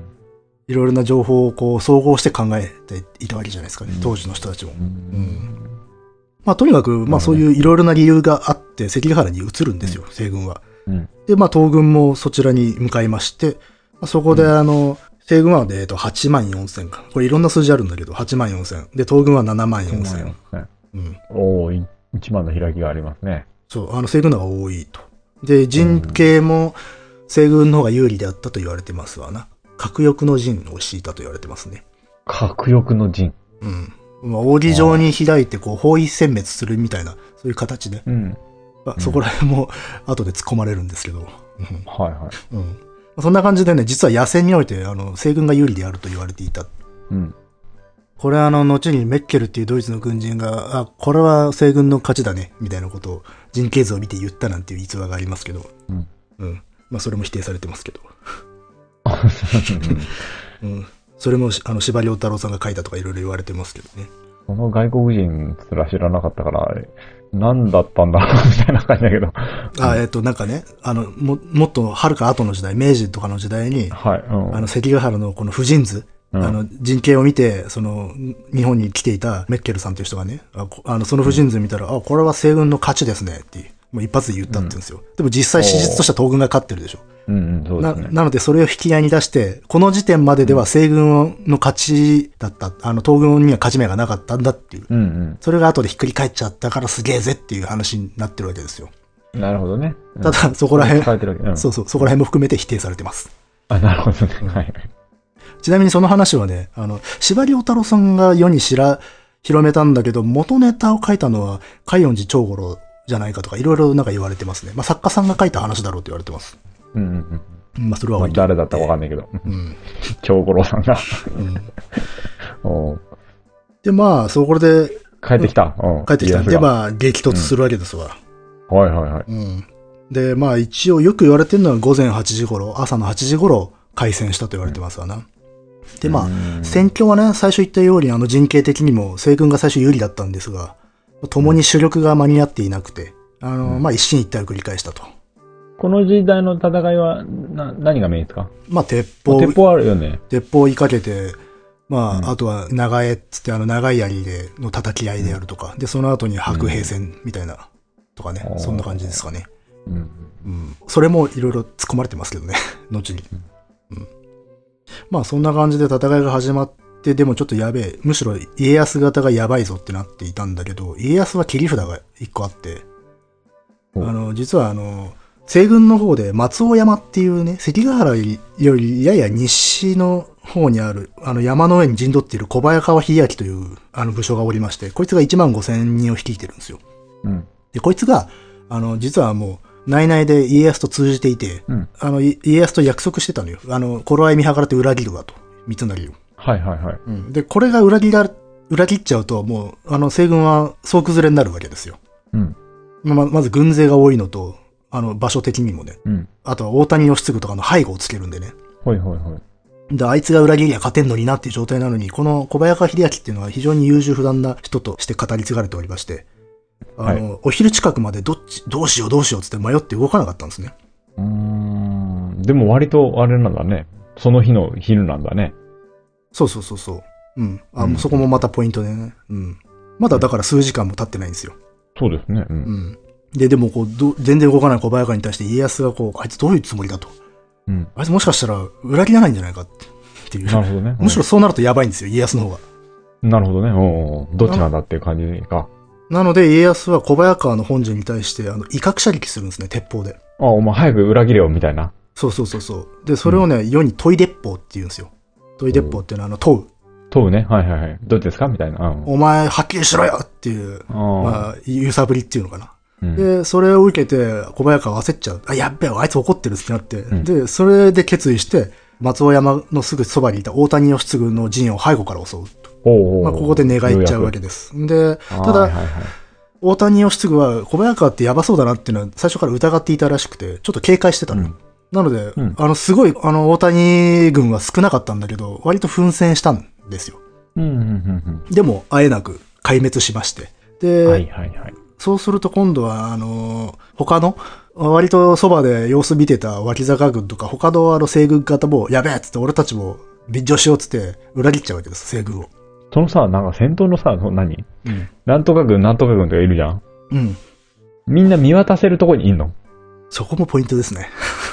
いろいろな情報をこう、総合して考えていたわけじゃないですかね、当時の人たちも。うん。うんまあ、とにかく、まあ、そういういろいろな理由があって、関ヶ原に移るんですよ、西軍は。うん、で、まあ、東軍もそちらに向かいまして、まあ、そこで、あの、西軍は、えっと、はちまんよんせんか。これいろんな数字あるんだけど、はちまんよんせん。で、東軍はななまんよんせん。 うん。おー、いちまんの開きがありますね。 そう、あの、西軍の方が多いと。で、陣形も、西軍の方が有利であったと言われてますわな。角翼の陣を敷いたと言われてますね。 角翼の陣？ うん。まあ、扇状に開いて、こう、包囲殲滅するみたいな、そういう形で。うん。まあ、そこら辺も、後で突っ込まれるんですけど。うん、はいはい。うん。そんな感じでね、実は野戦において、あの、西軍が有利であると言われていた。うん。これはあの、後にメッケルっていうドイツの軍人が、あ、これは西軍の勝ちだね、みたいなことを、陣形図を見て言ったなんていう逸話がありますけど。うん。うん。まあ、それも否定されてますけど。うん。それも、あの、司馬遼太郎さんが書いたとかいろいろ言われてますけどね。 その外国人すら知らなかったから、何だったんだろうみたいな感じだけど。 あ、えっと、なんかね、あの、も、もっと遥か後の時代、明治とかの時代に、はい。うん、あの、関ヶ原のこの布陣図、うん、あの、陣形を見て、その、日本に来ていたメッケルさんという人がね、あ, あの、その布陣図見たら、うん、あ、これは西軍の勝ちですね、っていう。もう一発で言ったって言うんですよ。うん、でも実際史実としては東軍が勝ってるでしょ。うんうん、そうですね。な、なのでそれを引き合いに出して、この時点まででは西軍の勝ちだった。あの、東軍には勝ち目がなかったんだっていう。うんうん、それが後でひっくり返っちゃったからすげえぜっていう話になってるわけですよ。 なるほどね。 うん、ただ、そこら辺、うん、そうそう、そこら辺も含めて否定されてます。 あ、なるほどね。はい。 ちなみにその話はね、あの、司馬遼太郎さんが世に知ら、広めたんだけど、元ネタを書いたのは、海音寺長五郎じゃないかとか、いろいろなんか言われてますね。まあ、作家さんが書いた話だろうって言われてます。うんうんうん。まあ、それは、まあ、 誰だったかわかんないけど。うん。長五郎さんが。うん。 おで、まあ、そこで。 帰ってきた。 うん。帰ってきた。で、まあ、激突するわけですわ。 うん、はいはいはい。 うん。で、まあ、一応よく言われてるのは午前はちじ頃、朝のはちじ頃、開戦したと言われてますわな。うん、で、まあ、戦況はね、最初言ったように、あの、陣形的にも、西軍が最初有利だったんですが、共に主力が間に合っていなくて、あの、うん、まあ、一進一退を繰り返したと。 この時代の戦いは、な、何がメインですか？ まあ、鉄砲。 鉄砲あるよね。 鉄砲を追いかけて、まあ、うん、あとは長江っつってあの長い槍での叩き合いであるとか、うん、で、その後に白兵戦みたいな、とかね、うん、そんな感じですかね。うん。うん。それもいろいろ突っ込まれてますけどね、後に。うん。うん、まあ、そんな感じで戦いが始まって、でもちょっとやべえ、むしろ家康型がやばいぞってなっていたんだけど、家康は切り札が一個あって、あの、実はあの、西軍の方で松尾山っていうね、関ヶ原よりやや西の方にある、あの山の上に陣取っている小早川秀明というあの武将がおりまして、こいつがいちまんごせんにんを率いてるんですよ。うん。で、こいつが、あの、実はもう、内々で家康と通じていて、うん、あの、家康と約束してたのよ。あの、頃合い見計らって裏切るわと。三成を。 はいはいはい。 うん。で、これが裏切ら、裏切っちゃうと、もう、あの、西軍は総崩れになるわけですよ。 うん。 ま、まず軍勢が多いのと、あの、場所的にもね。 うん。 あとは大谷義次とかの背後をつけるんでね。 はいはいはい。 で、あいつが裏切りゃ勝てんのになっていう状態なのに、この小早川秀明っていうのは非常に優柔不断な人として語り継がれておりまして、あの、はい、お昼近くまでどっち、どうしようどうしようつって迷って動かなかったんですね。 うーん。でも割とあれなんだね。その日の昼なんだね。 そうそうそうそう。うん。あ、うん、そこもまたポイントでね。うん。まだだから数時間も経ってないんですよ。 そうですね。うん。 うん、で、でもこうど、全然動かない小早川に対して家康がこう、あいつどういうつもりだと。うん。あいつもしかしたら裏切らないんじゃないかっていう。 なるほどね。 むしろそうなるとやばいんですよ、家康の方が。 なるほどね。おうどっちなんだっていう感じか。 なので家康は小早川の本陣に対して、あの、威嚇射撃するんですね、鉄砲で。 あ、お前早く裏切れよ、みたいな。 そうそうそうそう。で、それをね、うん、世に問い鉄砲って言うんですよ。問い鉄砲っていうのは、あの、問う。 問うね。はいはいはい。どっちですかみたいな。うん、 お前、はっきりしろよっていう、あまあ、揺さぶりっていうのかな。 うん、 で、それを受けて、小早川焦っちゃう。あ、やっべえ、あいつ怒ってるってなって。うん、で、それで決意して、松尾山のすぐそばにいた大谷義次の陣を背後から襲うと。 おうおうまあ、ここで寝返っちゃうわけです。で、ただ、はいはいはい、大谷義次は小早川ってやばそうだなっていうのは最初から疑っていたらしくて、ちょっと警戒してたのよ。うん、なので、うん、あの、すごい、あの、大谷軍は少なかったんだけど、割と奮戦したんですよ。 うんうんうんうん、 でも、あえなく壊滅しまして。で、 はいはいはい、 そうすると今度は、あの、他の、割とそばで様子見てた脇坂軍とか、他のあの西軍方も、やべえっつって俺たちも便乗しようっつって裏切っちゃうわけです、西軍を。 そのさ、なんか戦闘のさ、何、うん、なんとか軍、なんとか軍とかいるじゃん。 うん。 みんな見渡せるとこにいんの？ そこもポイントですね。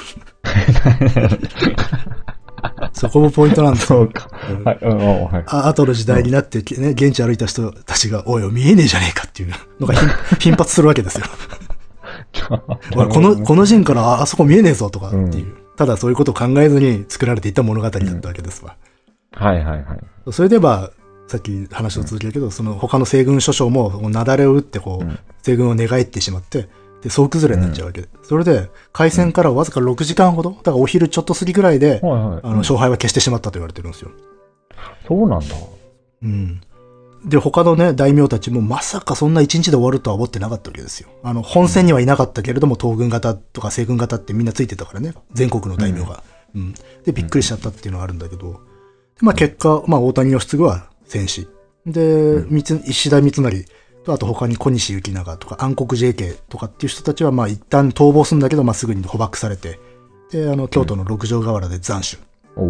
そこもポイントなんですよ。 そうか。はい、うん、はい。 あ、後の時代になってね、現地歩いた人たちが、おいおい見えねえじゃねえかっていうのが頻発するわけですよ。この、この陣からあそこ見えねえぞとかっていう。うん、ただそういうことを考えずに作られていった物語だったわけですわ。 うん、はいはいはい。 それでまあ、さっき話を続けるけど、うん、その他の西軍諸将も、雪崩を打ってこう、うん、西軍を寝返ってしまって、で、総崩れになっちゃうわけで。うん、それで、開戦からわずかろくじかんほど、だからお昼ちょっと過ぎぐらいで、はいはい、あの、勝敗は消してしまったと言われてるんですよ。 そうなんだ。 うん。で、他のね、大名たちもまさかそんないちにちで終わるとは思ってなかったわけですよ。あの、本戦にはいなかったけれども、東軍型とか西軍型ってみんなついてたからね。全国の大名が。うん。うん、で、びっくりしちゃったっていうのがあるんだけど、でまあ結果、まあ大谷義次は戦死。で、石田三成と、あと他に小西行長とか暗黒 ジェーケー とかっていう人たちは、まあ一旦逃亡するんだけど、まあすぐに捕獲されて、で、あの、京都の六条河原で斬首。うん、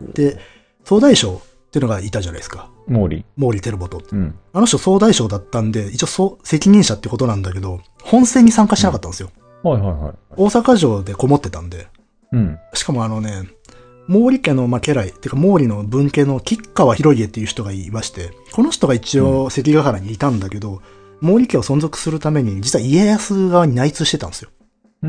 で、総大将っていうのがいたじゃないですか。 毛利。 毛利輝元。 うん。 あの人総大将だったんで、一応総、責任者ってことなんだけど、本戦に参加しなかったんですよ。 うん、はいはいはい。 大阪城でこもってたんで。 うん。 しかもあのね、毛利家の、まあ、家来、てか毛利の分家の吉川広家っていう人がいまして、この人が一応関ヶ原にいたんだけど、うん、毛利家を存続するために、実は家康側に内通してたんですよ。 うん。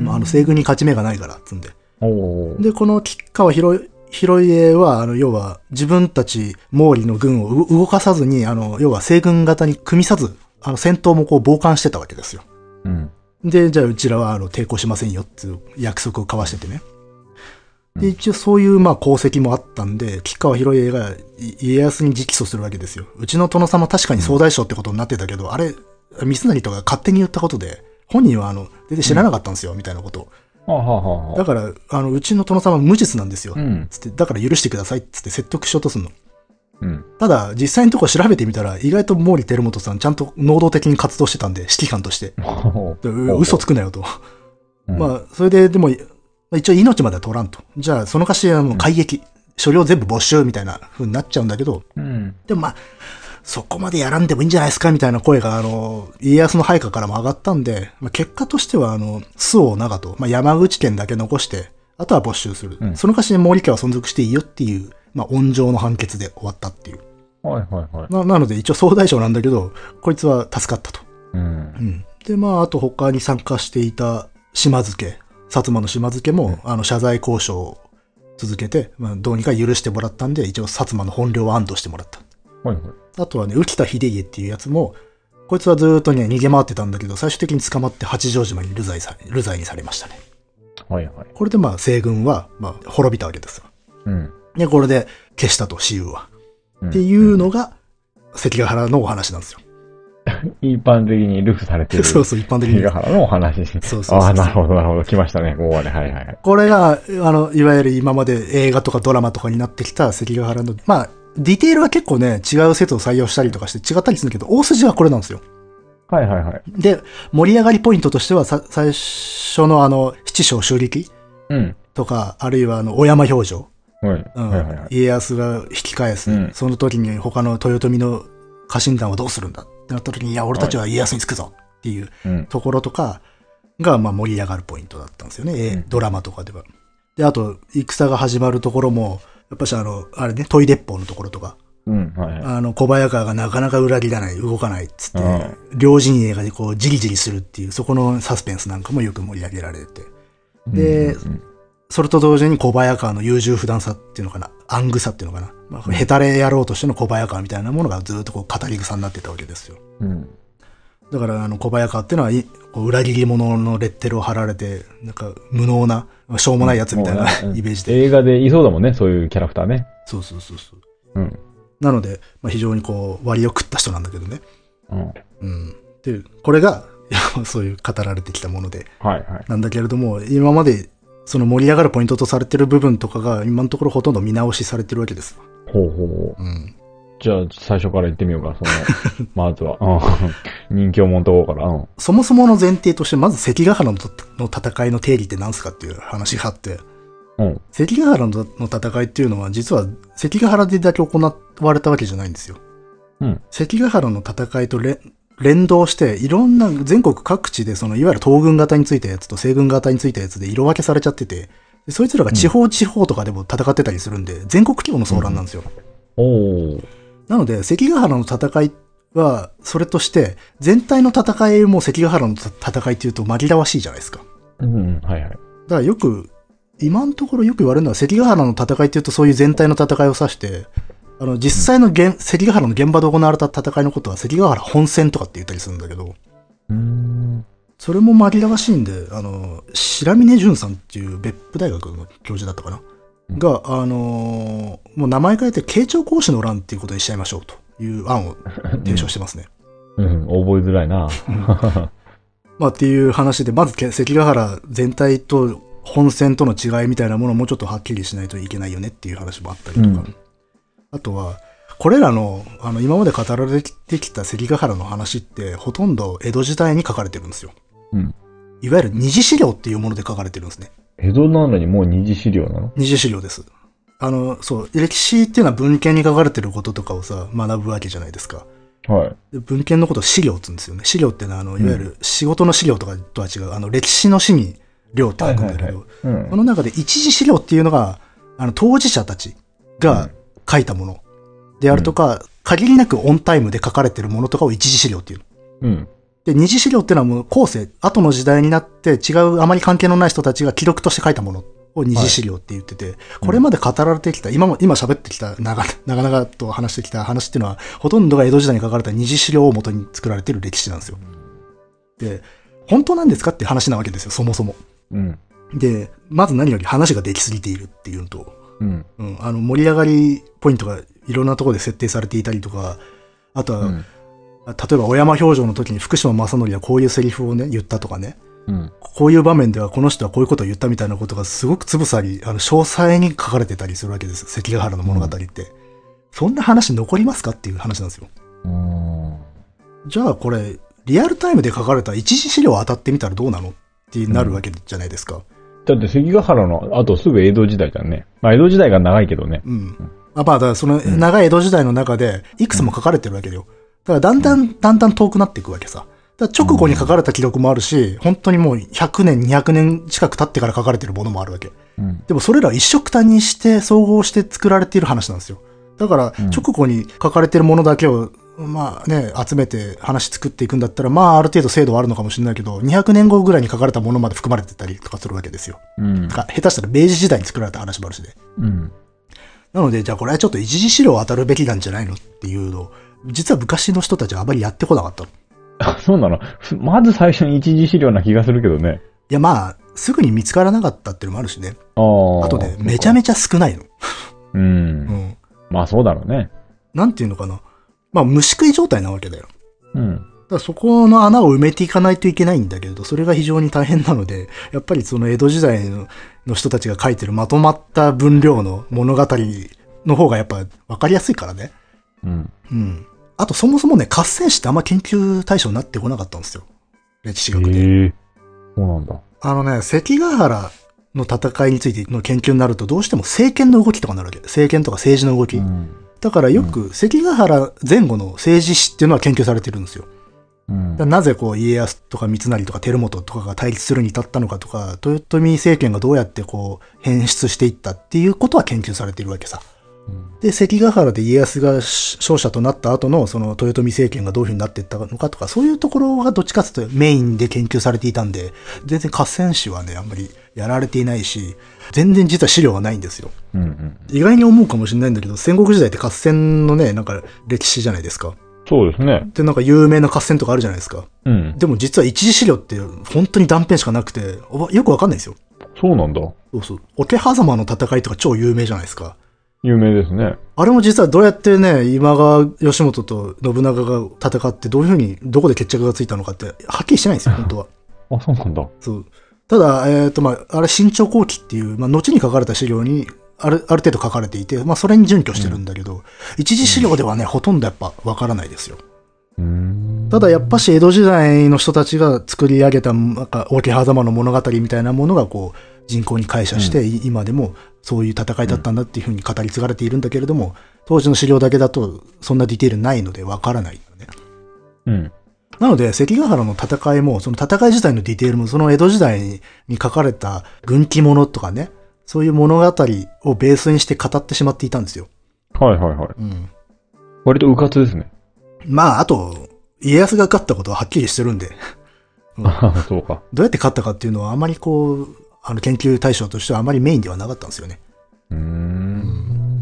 あの、西軍に勝ち目がないから、つんで。 おで、この吉川広広家は、あの、要は、自分たち毛利の軍を動かさずに、あの、要は西軍型に組みさず、あの、戦闘もこう傍観してたわけですよ。 うん。 で、じゃあうちらは、あの、抵抗しませんよっていう約束を交わしててね。で、一応そういう、まあ、功績もあったんで、吉川広家が家康に直訴するわけですよ。うちの殿様確かに総大将ってことになってたけど、うん、あれ、三成とか勝手に言ったことで、本人はあの、全然知らなかったんですよ、うん、みたいなことを。 はははだから、あの、うちの殿様は無実なんですよ。 うん、 つって、だから許してくださいっつって説得しようとするの。 うん、 ただ、実際のところ調べてみたら、意外と毛利輝元さんちゃんと能動的に活動してたんで、指揮官として。嘘つくなよと。うん、まあ、それで、でも、一応命までは取らんと。じゃあ、その貸しはもう改易、うん、所領全部没収みたいな風になっちゃうんだけど、 うん、 でもまあ、そこまでやらんでもいいんじゃないですかみたいな声が、あの、家康の配下からも上がったんで、まあ、結果としては、あの、周防長門、まあ、山口県だけ残して、あとは没収する。うん、その貸しに毛利家は存続していいよっていう、まあ、温情の判決で終わったっていう。 はいはいはい。 な, なので、一応総大将なんだけど、こいつは助かったと。 うん。うん、 で、まあ、あと他に参加していた島津家、薩摩の島津家も、うん、あの、謝罪交渉を続けて、まあ、どうにか許してもらったんで、一応薩摩の本領を安堵してもらった。 はいはい。 あとはね、浮田秀家っていうやつも、こいつはずーっとね、逃げ回ってたんだけど、最終的に捕まって八丈島に流罪さ、流罪にされましたね。 はいはい。 これでまあ、西軍は、まあ、滅びたわけですよ。 うん。 で、これで消したと、私有は。うん、っていうのが、関ヶ原のお話なんですよ。 一般的にルフされてる。 そうそう、一般的に。 関ヶ原のお話。そうそうそう。ああ、なるほど、なるほど。来ましたね、ここまで。はいはい。 これが、あの、いわゆる今まで映画とかドラマとかになってきた関ヶ原の、まあ、ディテールは結構ね、違う説を採用したりとかして違ったりするんだけど、大筋はこれなんですよ。 はいはいはい。 で、盛り上がりポイントとしては、さ最初のあの、七将襲撃うん。とか、あるいはあの、小山表情。はい。うん、はいはいはい。家康が引き返す。うん、その時に他の豊臣の家臣団はどうするんだってなった時に、いや、俺たちは家康につくぞっていうところとかが、まあ盛り上がるポイントだったんですよね。うん、ドラマとかでは。で、あと、戦が始まるところも、やっぱしあの、あれね、トイ鉄砲のところとか。うんはいはい、あの、小早川がなかなか裏切らない、動かないっつって、両陣営がこう、じりじりするっていう、そこのサスペンスなんかもよく盛り上げられて。で、うんうん、それと同時に小早川の優柔不断さっていうのかな、暗愚さっていうのかな、まあ、ヘタレ野郎としての小早川みたいなものがずっとこう、語り草になってたわけですよ。うん、だから、あの、小早川っていうのは、こう裏切り者のレッテルを貼られて、なんか、無能な、しょうもないやつみたいな、うん、イメージで。 映画でいそうだもんね、そういうキャラクターね。 そうそうそうそう。うん。なので、まあ、非常にこう、割を食った人なんだけどね。うん。うん。で、これが、そういう語られてきたもので。はいはい。なんだけれども、今まで、その盛り上がるポイントとされてる部分とかが、今のところほとんど見直しされてるわけです。ほうほう。うん。じゃあ、 最初から言ってみようか、その、まずは。うん。人気を持んとこうから。うん。 そもそもの前提として、まず関ヶ原の戦いの定義って何すかっていう話があって、うん、関ヶ原の戦いっていうのは、実は関ヶ原でだけ行われたわけじゃないんですよ。うん、関ヶ原の戦いと連動して、いろんな全国各地で、そのいわゆる東軍型についたやつと西軍型についたやつで色分けされちゃってて、そいつらが地方地方とかでも戦ってたりするんで、全国規模の騒乱なんですよ。うん、おなので、関ヶ原の戦いは、それとして、全体の戦いも関ヶ原の戦いっていうと紛らわしいじゃないですか。うん、はいはい。だからよく、今のところよく言われるのは関ヶ原の戦いっていうとそういう全体の戦いを指して、あの、実際の現、関ヶ原の現場で行われた戦いのことは関ヶ原本戦とかって言ったりするんだけど、うーんそれも紛らわしいんで、あの、白峰淳さんっていう別府大学の教授だったかな、うん、が、あのー、もう名前変えて慶長公子の乱っていうことにしちゃいましょうという案を提唱してますね。 うん、うん、覚えづらいな。 まあっていう話で、まず関ヶ原全体と本戦との違いみたいなものをもうちょっとはっきりしないといけないよねっていう話もあったりとか。うん、あとは、これらの、あの、今まで語られてきた関ヶ原の話って、ほとんど江戸時代に書かれてるんですよ。うん。いわゆる二次資料っていうもので書かれてるんですね。 江戸なのにもう二次資料なの？ 二次資料です。あの、そう、歴史っていうのは文献に書かれてることとかをさ、学ぶわけじゃないですか。はい。文献のことを資料って言うんですよね。資料ってのは、あの、いわゆる仕事の資料とかとは違う、あの、歴史の史に、量って書くんだけど、この中で一次資料っていうのが、あの、当事者たちが書いたものであるとか、うん、限りなくオンタイムで書かれてるものとかを一次資料っていうの。うん。で、二次資料っていうのはもう後世、後の時代になって違うあまり関係のない人たちが記録として書いたものを二次資料って言ってて、はい、これまで語られてきた、今も、今喋ってきた、長々と話してきた話っていうのは、ほとんどが江戸時代に書かれた二次資料を元に作られている歴史なんですよ。で、本当なんですかっていう話なわけですよ、そもそも。うん、で、まず何より話ができすぎているっていうのと、うんうん、あの盛り上がりポイントがいろんなところで設定されていたりとか、あとは、うん、例えば小山表情の時に福島正則はこういうセリフをね、言ったとかね、うん、こういう場面ではこの人はこういうことを言ったみたいなことがすごくつぶさに、あの、詳細に書かれてたりするわけです。関ヶ原の物語って。うん、そんな話残りますかっていう話なんですよ。うん、じゃあこれ、リアルタイムで書かれた一次資料を当たってみたらどうなのってなるわけじゃないですか。うん、 だって関ヶ原の後すぐ江戸時代だね。まあ江戸時代が長いけどね。うん。 あまあだからその長い江戸時代の中でいくつも書かれてるわけよ。だからだんだんだんだん遠くなっていくわけさ。だから直後に書かれた記録もあるし、本当にもうひゃくねん、にひゃくねん近く経ってから書かれてるものもあるわけ。うん、でもそれら一緒くたにして総合して作られている話なんですよ。だから直後に書かれてるものだけをまあね、集めて話作っていくんだったら、まあある程度精度はあるのかもしれないけど、にひゃくねんごぐらいに書かれたものまで含まれてたりとかするわけですよ。うん。下手したら明治時代に作られた話もあるしね。うん。なので、じゃあこれはちょっと一次資料を当たるべきなんじゃないのっていうのを、実は昔の人たちはあまりやってこなかったの。 あ、そうなの？まず最初に一次資料な気がするけどね。 いやまあ、すぐに見つからなかったっていうのもあるしね。ああ。あとね、めちゃめちゃ少ないの。 うん。うん。まあそうだろうね。 なんていうのかな。まあ虫食い状態なわけだよ。 うん。 だからそこの穴を埋めていかないといけないんだけど、それが非常に大変なので、やっぱりその江戸時代の人たちが書いてるまとまった分量の物語の方がやっぱ分かりやすいからね。 うん。 うん。あとそもそもね、合戦史ってあんま研究対象になってこなかったんですよ。歴史学で。 へえ。そうなんだ。 あのね、関ヶ原の戦いについての研究になるとどうしても政権の動きとかになるわけ。政権とか政治の動き。うん、だからよく関ヶ原前後の政治史っていうのは研究されてるんですよ。うん、なぜこう家康とか三成とか輝元とかが対立するに至ったのかとか、豊臣政権がどうやってこう変質していったっていうことは研究されているわけさ。うん、で、関ヶ原で家康が勝者となった後のその豊臣政権がどういう風になっていったのかとか、そういうところがどっちかというとメインで研究されていたんで、全然合戦史はね、あんまりやられていないし、全然実は資料がないんですよ。うんうん、意外に思うかもしれないんだけど、戦国時代って合戦のね、なんか歴史じゃないですか。 そうですね。 で、なんか有名な合戦とかあるじゃないですか。うん。でも実は一次資料って本当に断片しかなくて、よくわかんないですよ。 そうなんだ。 そうそう。桶狭間の戦いとか超有名じゃないですか。 有名ですね。 あれも実はどうやってね、今川義元と信長が戦ってどういう風に、どこで決着がついたのかって、はっきりしてないんですよ、本当は。 あ、そうなんだ。 そう。ただ、えっと、まあ、あれ、新朝後期っていう、まあ、後に書かれた資料に、ある、ある程度書かれていて、まあ、それに準拠してるんだけど、うん、一次資料ではね、ほとんどやっぱわからないですよ。うーん、ただ、やっぱし江戸時代の人たちが作り上げた、なんか、桶狭間の物語みたいなものが、こう、人口に解釈して、うん、今でもそういう戦いだったんだっていうふうに語り継がれているんだけれども、当時の資料だけだとそんなディテールないのでわからないよね。うん。なので、関ヶ原の戦いも、その戦い自体のディテールも、その江戸時代に書かれた軍記物とかね、そういう物語をベースにして語ってしまっていたんですよ。 はいはいはい。うん。割と迂闊ですね。 まあ、あと、家康が勝ったことははっきりしてるんで。 ああ、そうか。 どうやって勝ったかっていうのはあまりこう、あの研究対象としてはあまりメインではなかったんですよね。うーん。うん、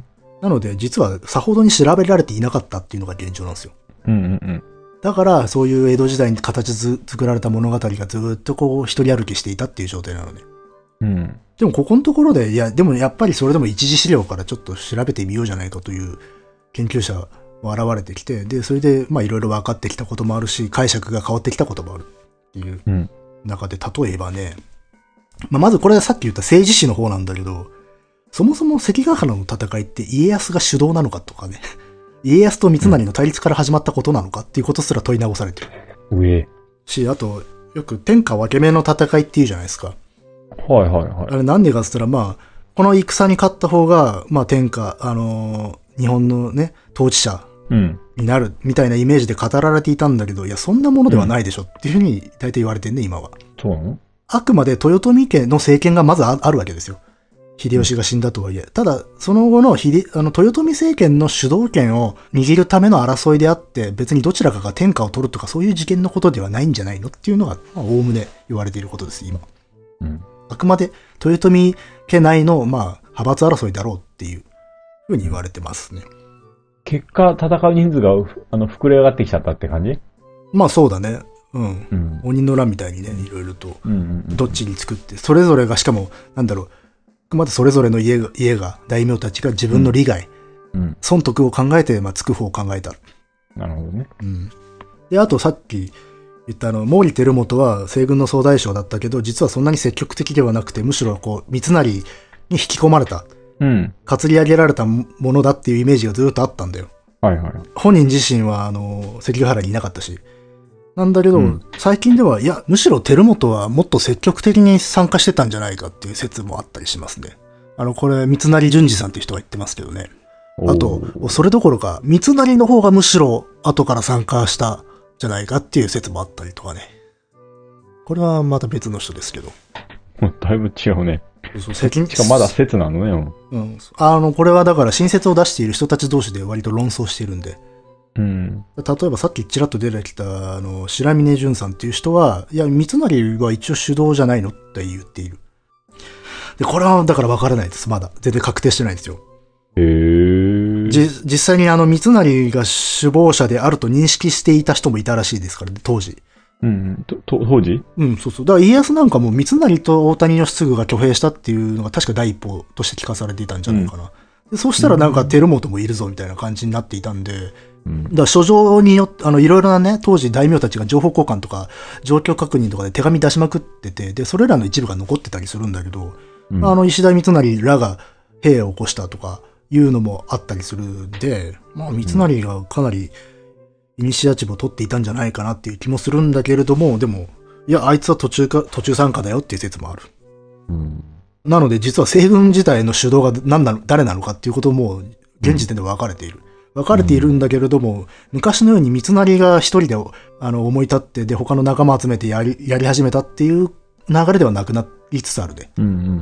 なので、実はさほどに調べられていなかったっていうのが現状なんですよ。うんうんうん。だから、そういう江戸時代に形作られた物語がずっとこう、一人歩きしていたっていう状態なので。うん。でも、ここのところで、いや、でもやっぱりそれでも一次資料からちょっと調べてみようじゃないかという研究者が現れてきて、で、それで、まあ、いろいろ分かってきたこともあるし、解釈が変わってきたこともあるっていう中で、例えばね、まあ、まずこれはさっき言った政治史の方なんだけど、そもそも関ヶ原の戦いって家康が主導なのかとかね、家康と三成の対立から始まったことなのかっていうことすら問い直されてる。上。し、あと、よく天下分け目の戦いっていうじゃないですか。はいはいはい。あれなんでかって言ったら、まあ、この戦に勝った方が、まあ天下、あのー、日本のね、統治者になるみたいなイメージで語られていたんだけど、いや、そんなものではないでしょっていうふうに大体言われてんね、今は。そうなの？あくまで豊臣家の政権がまずあるわけですよ。秀吉が死んだとはいえ。ただ、その後の秀、あの、豊臣政権の主導権を握るための争いであって、別にどちらかが天下を取るとかそういう事件のことではないんじゃないのっていうのが、まあ、おおむね言われていることです、今。うん。あくまで豊臣家内の、まあ、派閥争いだろうっていうふうに言われてますね。 結果、戦う人数が、あの、膨れ上がってきちゃったって感じ？ まあそうだね。うん。うん、鬼の乱みたいにね、いろいろと、どっちに作って、それぞれが、しかも、なんだろう、またそれぞれの家が、家が、大名たちが自分の利害、うん、損得を考えて、まあ、つく方を考えた。 なるほどね。 うん。で、あとさっき言ったあの、毛利輝元は西軍の総大将だったけど、実はそんなに積極的ではなくて、むしろこう、三成に引き込まれた。うん。担り上げられたものだっていうイメージがずっとあったんだよ。はいはい。本人自身は、あの、関ヶ原にいなかったし。なんだけど、うん、最近では、いや、むしろ輝元はもっと積極的に参加してたんじゃないかっていう説もあったりしますね。あの、これ、三成淳二さんっていう人が言ってますけどね。あと、それどころか、三成の方がむしろ後から参加したじゃないかっていう説もあったりとかね。これはまた別の人ですけど。 だいぶ違うね。そうそう、しかもまだ説なのね。 うん。あの、これはだから新説を出している人たち同士で割と論争しているんで。うん、例えばさっきちらっと出てきた、あの、白峰淳さんっていう人は、いや、三成は一応主導じゃないのって言っている。で、これはだから分からないです、まだ。全然確定してないんですよ。へー。じ、実際にあの、三成が首謀者であると認識していた人もいたらしいですからね、当時。 うん、と、と、当時？ うん、そうそう。だから家康なんかも三成と大谷義次が挙兵したっていうのが確か第一歩として聞かされていたんじゃないかな。うん、 でそうしたらなんか照本もいるぞみたいな感じになっていたんで、うん、だから書状によって、あの、いろいろなね、当時大名たちが情報交換とか、状況確認とかで手紙出しまくってて、で、それらの一部が残ってたりするんだけど、うん、あの、石田三成らが兵を起こしたとかいうのもあったりするんで、まあ、三成がかなりイニシアチブを取っていたんじゃないかなっていう気もするんだけれども、でも、いや、あいつは途中か、途中参加だよっていう説もある。うん、なので、実は西軍自体の主導が何なの、誰なのかっていうことも、現時点で分かれている。うん分かれているんだけれども、うん、昔のように三成が一人であの思い立って、で、他の仲間集めてやり、やり始めたっていう流れではなくなりつつあるね。 うんうんうん。うん、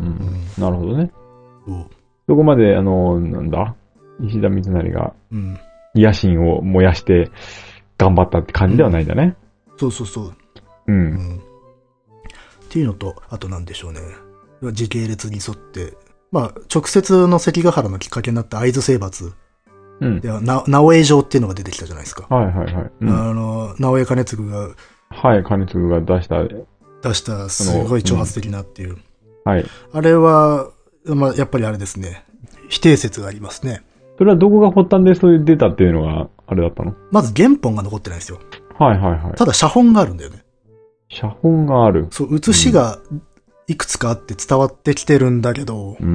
なるほどね。そう。そこまで、あの、なんだ石田三成が、野心を燃やして頑張ったって感じではないんだね。 うん、そうそうそう。 うん。うん。っていうのと、あとなんでしょうね。時系列に沿って、まあ、直接の関ヶ原のきっかけになった会津征伐。うん、では、な、直江城っていうのが出てきたじゃないですか。 はいはいはい。 うん、あの、直江兼続が。 はい、兼続が出した。 出した、すごい挑発的なっていう。うん、 はい。 あれは、まあ、やっぱりあれですね。否定説がありますね。 それはどこが発端でそういう出たっていうのが、あれだったの？ まず原本が残ってないんですよ。 はいはいはい。 ただ写本があるんだよね。 写本がある。 そう、写しがいくつかあって伝わってきてるんだけど、 うん、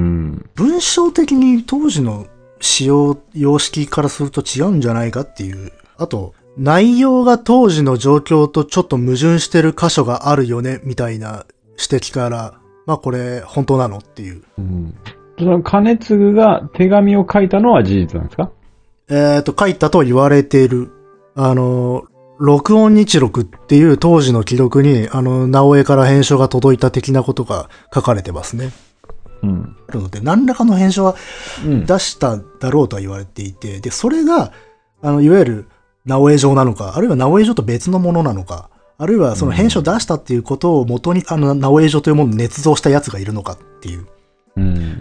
文章的に当時の使用様式からすると違うんじゃないかっていう。あと、内容が当時の状況とちょっと矛盾してる箇所があるよね、みたいな指摘から、まあこれ本当なのっていう。 うん。その兼続が手紙を書いたのは事実なんですか？ えっと、書いたと言われている。あの、録音日録っていう当時の記録に、あの、直江から返書が届いた的なことが書かれてますね。 うん。 なので、何らかの返書は出しただろうとは言われていて、うん、で、それが、あの、いわゆる、直江状なのか、あるいは直江状と別のものなのか、あるいはその返書を出したっていうことを元に、あの、直江状というものを捏造したやつがいるのかっていう。 うん。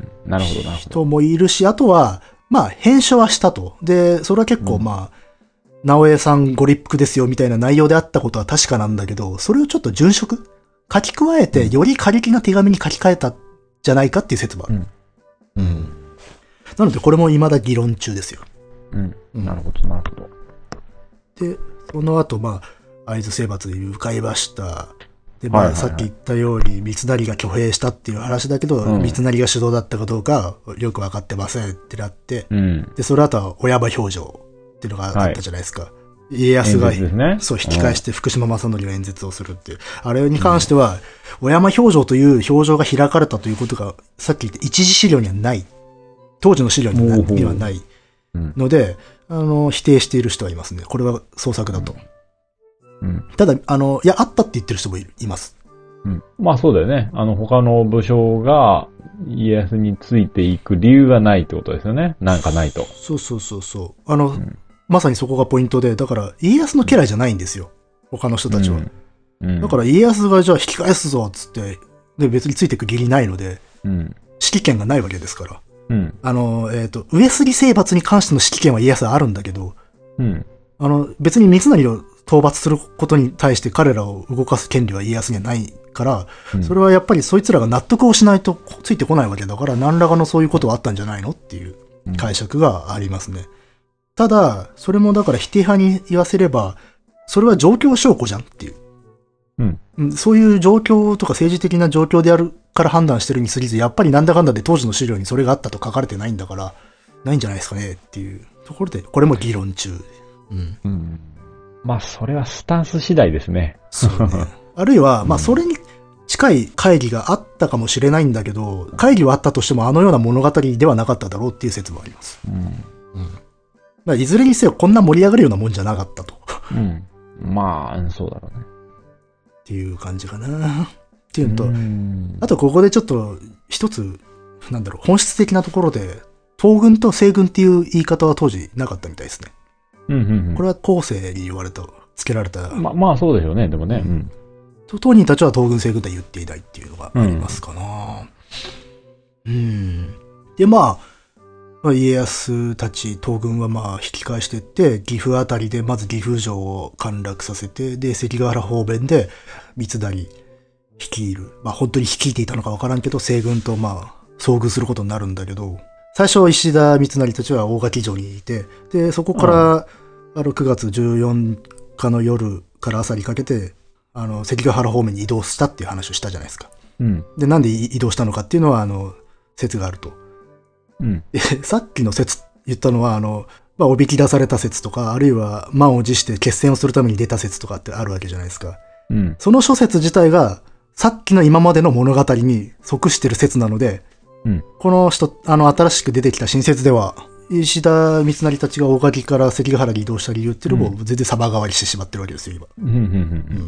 なるほど、なるほど。 人もいるし、あとは、まあ、返書はしたと。で、それは結構、まあ、うん、直江さんご立腹ですよみたいな内容であったことは確かなんだけど、それをちょっと殉職書き加えて、より過激な手紙に書き換えたじゃないかっていう説もある。 うん。うん、 なので、これも未だ議論中ですよ。 うん。うん、なるほど、なるほど。 で、その後、まあ、会津征伐で向かいました。で、まあ、はいはいはい、さっき言ったように、三成が挙兵したっていう話だけど、うん、三成が主導だったかどうか、よくわかってませんってなって、 うん、 で、その後は、小山表情っていうのがあったじゃないですか。はい、家康が、 ね、 そう、引き返して福島正則の演説をするっていう。あれに関しては、小山表情という表情が開かれたということが、さっき言った一次資料にはない。当時の資料にはないので、あの、否定している人はいますね。これは創作だと。 うん、 ただ、あの、いや、あったって言ってる人もいる、います。 うん。まあそうだよね。あの、他の武将が家康についていく理由がないってことですよね。なんかないと。 そうそうそうそう。あの、うん、まさにそこがポイントで、だから、家康の家来じゃないんですよ。他の人たちは。うんうん、だから、家康がじゃあ引き返すぞ、つって、で、別についていく義理ないので、 うん、 指揮権がないわけですから。 うん、 あの、えっと、上杉征伐に関しての指揮権は家康はあるんだけど、 うん、 あの、別に三成を討伐することに対して彼らを動かす権利は家康にはないから、うん、それはやっぱりそいつらが納得をしないとついてこないわけだから、何らかのそういうことはあったんじゃないのっていう解釈がありますね。うん、ただ、それもだから否定派に言わせれば、それは状況証拠じゃんっていう。 うん、 そういう状況とか政治的な状況であるから判断してるに過ぎず、やっぱりなんだかんだで当時の資料にそれがあったと書かれてないんだから、ないんじゃないですかねっていうところで、これも議論中。うん。 うん、まあ、それはスタンス次第ですね。 そうね。あるいは、まあ、それに近い会議があったかもしれないんだけど、会議はあったとしてもあのような物語ではなかっただろうっていう説もあります。 うん。うん。 まあ、いずれにせよこんな盛り上がるようなもんじゃなかったと。 うん。まあ、そうだろうね。 っていう感じかな。っていうのと、あとここでちょっと一つ、なんだろう、本質的なところで、東軍と西軍っていう言い方は当時なかったみたいですね。 うんうんうん、 これは後世に言われた、つけられた。 ま、まあそうでしょうね、でもね。うん、 当人たちは東軍西軍とは言っていないっていうのがありますかな。うん。うん、で、まあ、家康たち東軍はまあ引き返していって、岐阜あたりでまず岐阜城を陥落させて、で、関ヶ原方面で三成率いる。まあ本当に率いていたのかわからんけど、西軍とまあ遭遇することになるんだけど、 最初石田三成たちは大垣城にいて、で、そこから、あの、くがつじゅうよっかの夜から朝にかけて、あの、関ヶ原方面に移動したっていう話をしたじゃないですか。うん。で、なんで移動したのかっていうのは、あの、説があると。うん。で、さっきの説言ったのは、あの、まあ、おびき出された説とか、あるいは満を持して決戦をするために出た説とかってあるわけじゃないですか。うん。その諸説自体が、さっきの今までの物語に即してる説なので、うん、この人、あの、新しく出てきた新説では、石田三成たちが大垣から関ヶ原に移動した理由っていうのも全然様変わりしてしまってるわけですよ、今。うんうんうんうん、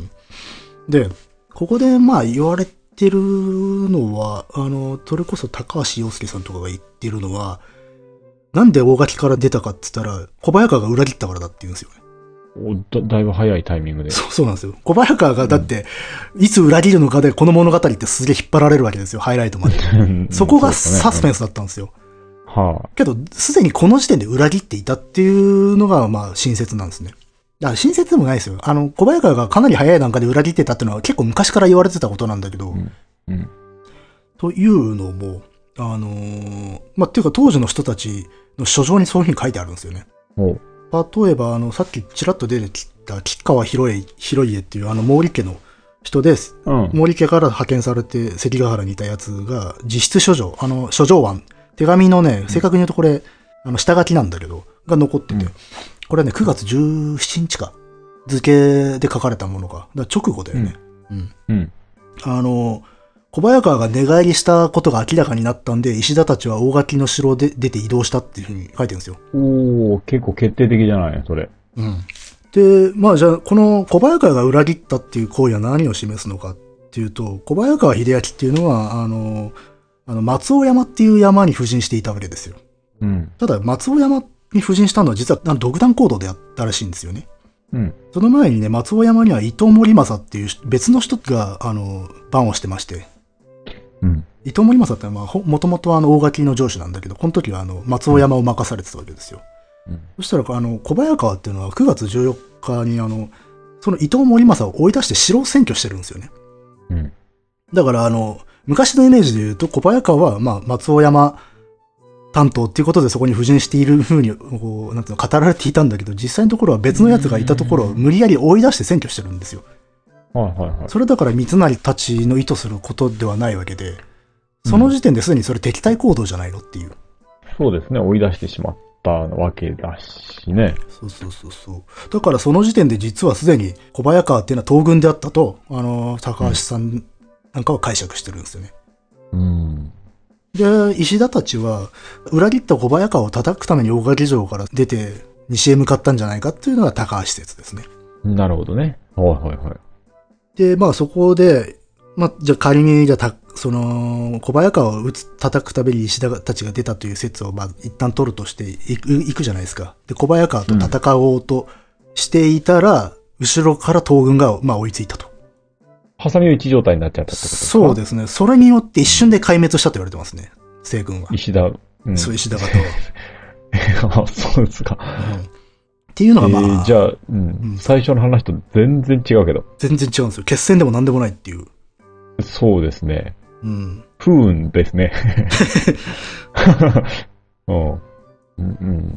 で、ここでまあ言われてるのは、あの、それこそ高橋洋介さんとかが言ってるのは、なんで大垣から出たかって言ったら、小早川が裏切ったからだって言うんですよね。 だ, だいぶ早いタイミングで。 そう、そうなんですよ。小早川がだって、うん、いつ裏切るのかでこの物語ってすげえ引っ張られるわけですよ、ハイライトまで。そこがサスペンスだったんですよ。はあ、けど、すでにこの時点で裏切っていたっていうのが、まあ、新説なんですね。だから新説でもないですよ。あの、小早川がかなり早い段階で裏切ってたっていうのは結構昔から言われてたことなんだけど、うんうん、というのも、あのー、まあ、っていうか当時の人たちの書状にそういうふうに書いてあるんですよね。例えば、あの、さっきちらっと出てきた吉川広家、広家っていうあの毛利家の人です。うん、毛利家から派遣されて関ヶ原にいたやつが、自筆書状、あの、書状案、手紙のね、正確に言うとこれ、あの、下書きなんだけど、が残ってて、うん、これね、くがつじゅうしちにちか、付で書かれたものが、だ直後だよね。うん。うん。あの、小早川が寝返りしたことが明らかになったんで、石田たちは大垣の城で出て移動したっていうふうに書いてるんですよ。 おー、結構決定的じゃないそれ。 うん。で、まあじゃあ、この小早川が裏切ったっていう行為は何を示すのかっていうと、小早川秀明っていうのは、あの、あの、松尾山っていう山に布陣していたわけですよ。うん。ただ、松尾山に布陣したのは実は独断行動であったらしいんですよね。うん。その前にね、松尾山には伊藤盛政っていう別の人が、あの、番をしてまして、うん。伊藤盛政ってまあ、もともとあの、大垣の城主なんだけど、この時はあの、松尾山を任されてたわけですよ。うん。そしたら、あの、小早川っていうのはくがつじゅうよっかにあの、その伊藤盛政を追い出して城を占拠してるんですよね。うん。だからあの、昔のイメージで言うと、小早川は、まあ、松尾山担当っていうことでそこに布陣している風に、こう、なんていうの、語られていたんだけど、実際のところは別の奴がいたところを無理やり追い出して占拠してるんですよ。はいはいはい。それだから三成たちの意図することではないわけで、その時点ですでにそれ敵対行動じゃないのっていう。 そうですね、追い出してしまったわけだしね。 そうそうそうそう。だからその時点で実はすでに小早川っていうのは東軍であったと、あの、高橋さんなんかは解釈してるんですよね。うん。で、石田たちは、裏切った小早川を叩くために大垣城から出て、西へ向かったんじゃないかっていうのが高橋説ですね。 なるほどね。はいはいはい。 で、まあそこで、まあ、じゃあ仮に、じゃあた、その、小早川を撃つ、叩くために石田たちが出たという説を、まあ一旦取るとしていく、いくじゃないですか。で、小早川と戦おうとしていたら、うん、後ろから東軍が、まあ追いついたと。 挟み撃ち状態になっちゃったってことですか？ そうですね。それによって一瞬で壊滅したと言われてますね。西軍は。 石田。 うん、そう、石田方は。 あ、そうですか。 うん。っていうのがまあ。えー、じゃあ、うん、うん。最初の話と全然違うけど。 全然違うんですよ。決戦でも何でもないっていう。 そうですね。うん。不運ですね。うんうん、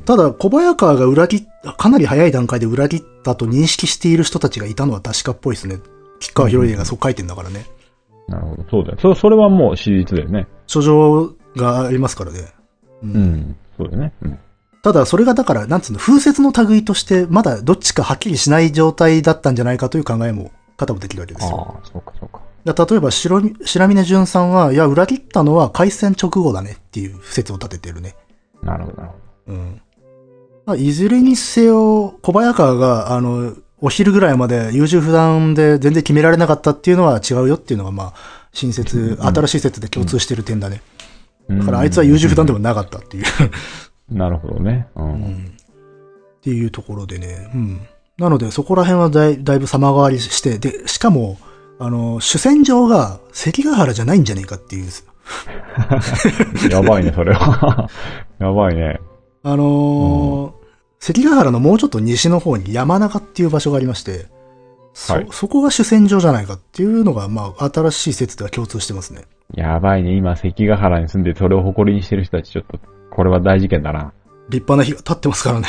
ただ、小早川が裏切っ、かなり早い段階で裏切ったと認識している人たちがいたのは確かっぽいですね。吉川広家がそう書いてんだからね。 うん、なるほど。そうだよ。そ、それはもう史実だよね。 書状がありますからね。 うん。うん、そうだよね。うん。 ただ、それがだから、なんつうの、風説の類として、まだどっちかはっきりしない状態だったんじゃないかという考えも、方もできるわけですよ。 ああ、そうかそうか。 例えば、白、白峰淳さんは、いや、裏切ったのは開戦直後だねっていう説を立ててるね。 なるほど、なるほど。うん。 まあ、いずれにせよ、小早川が、あの、お昼ぐらいまで優柔不断で全然決められなかったっていうのは違うよっていうのが、まあ、新説、うん、新しい説で共通してる点だね。うん、だからあいつは優柔不断でもなかったっていう。 なるほどね、 うん。うん。っていうところでね。うん。なので、そこら辺はだい、だいぶ様変わりして、で、しかも、あの、主戦場が関ヶ原じゃないんじゃねえかっていう。 やばいね、それは。やばいね。 あのー、うん、関ヶ原のもうちょっと西の方に山中っていう場所がありまして、そ、はい、そこが主戦場じゃないかっていうのが、まあ、新しい説では共通してますね。 やばいね。今、関ヶ原に住んでそれを誇りにしてる人たち、ちょっと、これは大事件だな。 立派な日が経ってますからね。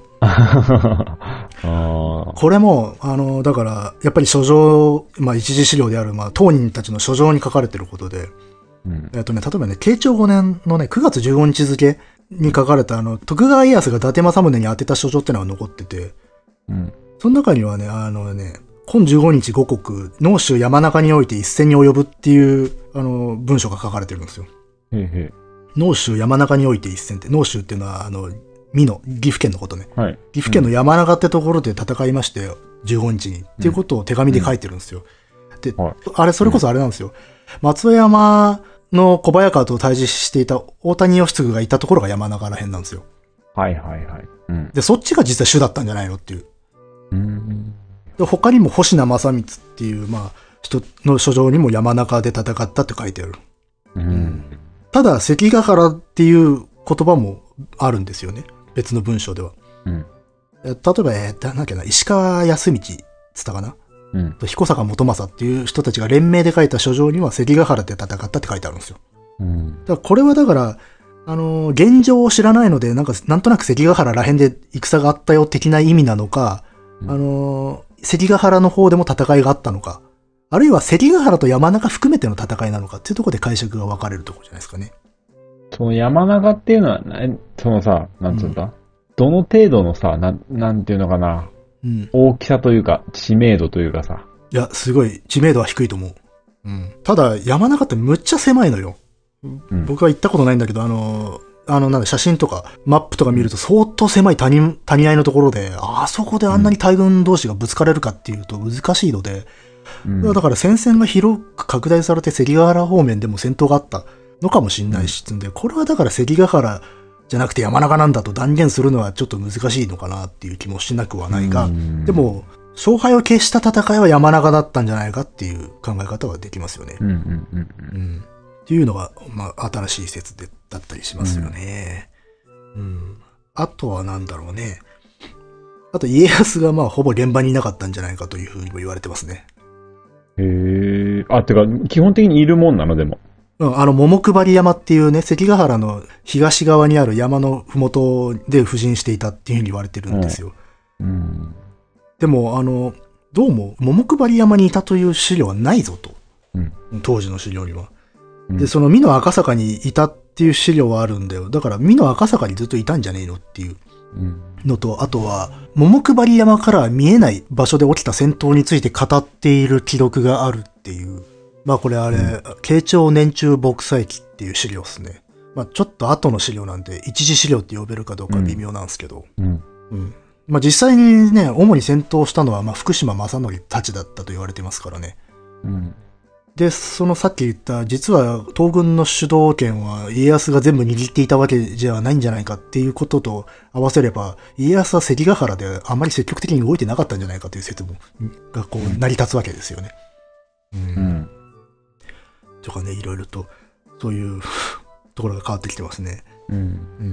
これも、あの、だから、やっぱり書状、まあ一次資料である、まあ当人たちの書状に書かれてることで、うん、えっとね、例えばね、慶長ごねんのね、くがつじゅうごにち付に書かれた、あの、徳川家康が伊達政宗に宛てた書状ってのが残ってて、うん、その中にはね、あのね、今じゅうごにち五国、農州山中において一戦に及ぶっていう、あの、文章が書かれてるんですよ。へへ農州山中において一戦って、農州っていうのは、あの、美濃、岐阜県のことね。はい、岐阜県の山中ってところで戦いまして、じゅうごにちに。っていうことを手紙で書いてるんですよ。うん、で、はい、あれ、それこそあれなんですよ。松山の小早川と対峙していた大谷義継がいたところが山中ら辺なんですよ。はいはいはい。うん、で、そっちが実は主だったんじゃないのっていう。うんで他にも星名正光っていう、まあ、人の書状にも山中で戦ったって書いてある。うん、ただ、関ヶ原っていう言葉もあるんですよね。別の文章では。うん、例えば、えー、なんだっけな、石川康道つったかな、うん、彦坂元正っていう人たちが連名で書いた書状には関ヶ原で戦ったって書いてあるんですよ。うん、だからこれはだから、あのー、現状を知らないので、なんか、なんとなく関ヶ原ら辺で戦があったよ的な意味なのか、うん、あのー、関ヶ原の方でも戦いがあったのか、あるいは関ヶ原と山中含めての戦いなのかっていうところで解釈が分かれるところじゃないですかね。その山中っていうのは、そのさ、なんつうんだ、うん、どの程度のさ、な、なんていうのかな、うん、大きさというか、知名度というかさ。いや、すごい、知名度は低いと思う。うん。ただ、山中ってむっちゃ狭いのよ。うん、僕は行ったことないんだけど、あの、あの、なんだ、写真とか、マップとか見ると相当狭い谷、谷合いのところで、あそこであんなに大軍同士がぶつかれるかっていうと難しいので、うん、だから戦線が広く拡大されて関ヶ原方面でも戦闘があったのかもしれないし、うん、で、これはだから関ヶ原じゃなくて山中なんだと断言するのはちょっと難しいのかなっていう気もしなくはないが、うん、でも、勝敗を決した戦いは山中だったんじゃないかっていう考え方はできますよね。うんうんうんうん、っていうのが、まあ、新しい説でだったりしますよね。うんうん、あとはなんだろうね。あと家康がまあほぼ現場にいなかったんじゃないかというふうにも言われてますね。へえ。あ、てか、基本的にいるもんなのでも。うん、あの、桃配山っていうね、関ヶ原の東側にある山のふもとで布陣していたっていうふうに言われてるんですよ。うんうん、でも、あの、どうも、桃配山にいたという資料はないぞと。うん、当時の資料には。で、その美濃赤坂にいたっていう資料はあるんだよ。だから、美濃赤坂にずっといたんじゃねえのっていうのと、うん、あとは、桃配山から見えない場所で起きた戦闘について語っている記録があるっていう。まあこれあれ、うん、慶長年中卜祭記っていう資料ですね。まあちょっと後の資料なんで、一次資料って呼べるかどうか微妙なんですけど。うん。うん。まあ実際にね、主に戦闘したのは、まあ福島正則たちだったと言われてますからね。うん。で、そのさっき言った、実は東軍の主導権は家康が全部握っていたわけじゃないんじゃないかっていうことと合わせれば、家康は関ヶ原であまり積極的に動いてなかったんじゃないかという説も、がこう成り立つわけですよね。うん。うんとかね、いろいろと、そういうところが変わってきてますね。うん。うん。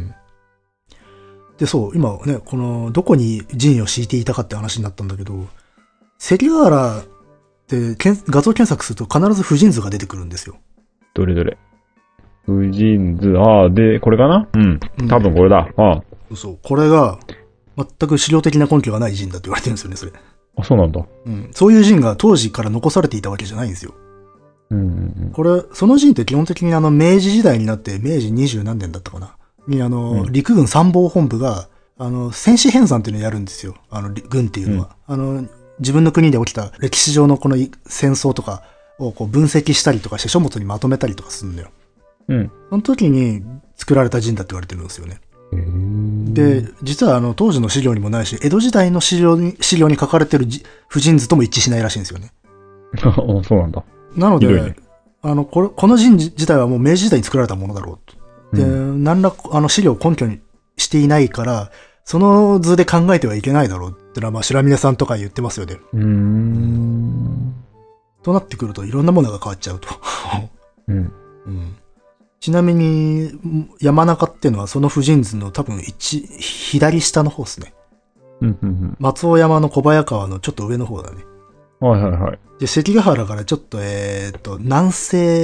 で、そう、今ね、この、どこに陣を敷いていたかって話になったんだけど、関ヶ原って画像検索すると必ず婦人図が出てくるんですよ。どれどれ。婦人図、ああ、で、これかなうん。多分これだ。うん、ああ。そう、これが、全く資料的な根拠がない陣だって言われてるんですよね、それ。あ、そうなんだ。うん。そういう陣が当時から残されていたわけじゃないんですよ。うんうんうん、これ、その陣って基本的にあの、明治時代になって、明治二十何年だったかなに、あの、うん、陸軍参謀本部が、あの、戦士編纂っていうのをやるんですよ。あの、軍っていうのは。うん、あの、自分の国で起きた歴史上のこの戦争とかをこう分析したりとかして書物にまとめたりとかするんだよ。うん。その時に作られた陣だって言われてるんですよね。で、実はあの、当時の資料にもないし、江戸時代の資料に、資料に書かれてる婦人図とも一致しないらしいんですよね。そうなんだ。なので、ね、あの、これ、この陣自体はもう明治時代に作られたものだろうと。で、うん、何ら、あの、資料を根拠にしていないから、その図で考えてはいけないだろうってのは、まあ、白峰さんとか言ってますよね。うーん。となってくると、いろんなものが変わっちゃうと。うん。うん。ちなみに、山中っていうのは、その婦人図の多分一、左下の方ですね。うんうんうん。松尾山の小早川のちょっと上の方だね。はいはいはい。で、関ヶ原からちょっと、えっと、南西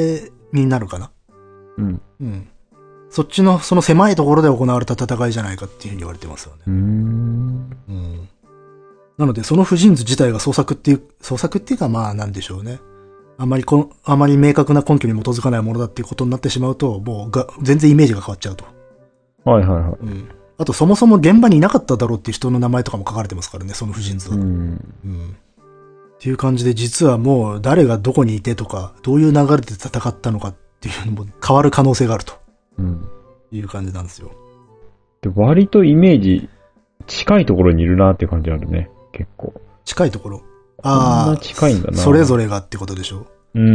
になるかな。 うん。 うん。そっちの、その狭いところで行われた戦いじゃないかっていうふうに言われてますよね。 うーん。 うん。なので、その婦人図自体が創作っていう、創作っていうかまあなんでしょうね。あまりこ、あまり明確な根拠に基づかないものだっていうことになってしまうと、もうが、全然イメージが変わっちゃうと。 はいはいはい。 うん。あと、そもそも現場にいなかっただろうっていう人の名前とかも書かれてますからね、その婦人図は。 うん。 うん。っていう感じで、実はもう誰がどこにいてとか、どういう流れで戦ったのかっていうのも変わる可能性があると。うん。いう感じなんですよ。 で、割とイメージ近いところにいるなっていう感じあるね、結構。 近いところ。ああ。 そんな近いんだな。 それぞれがってことでしょ。 うん。うん。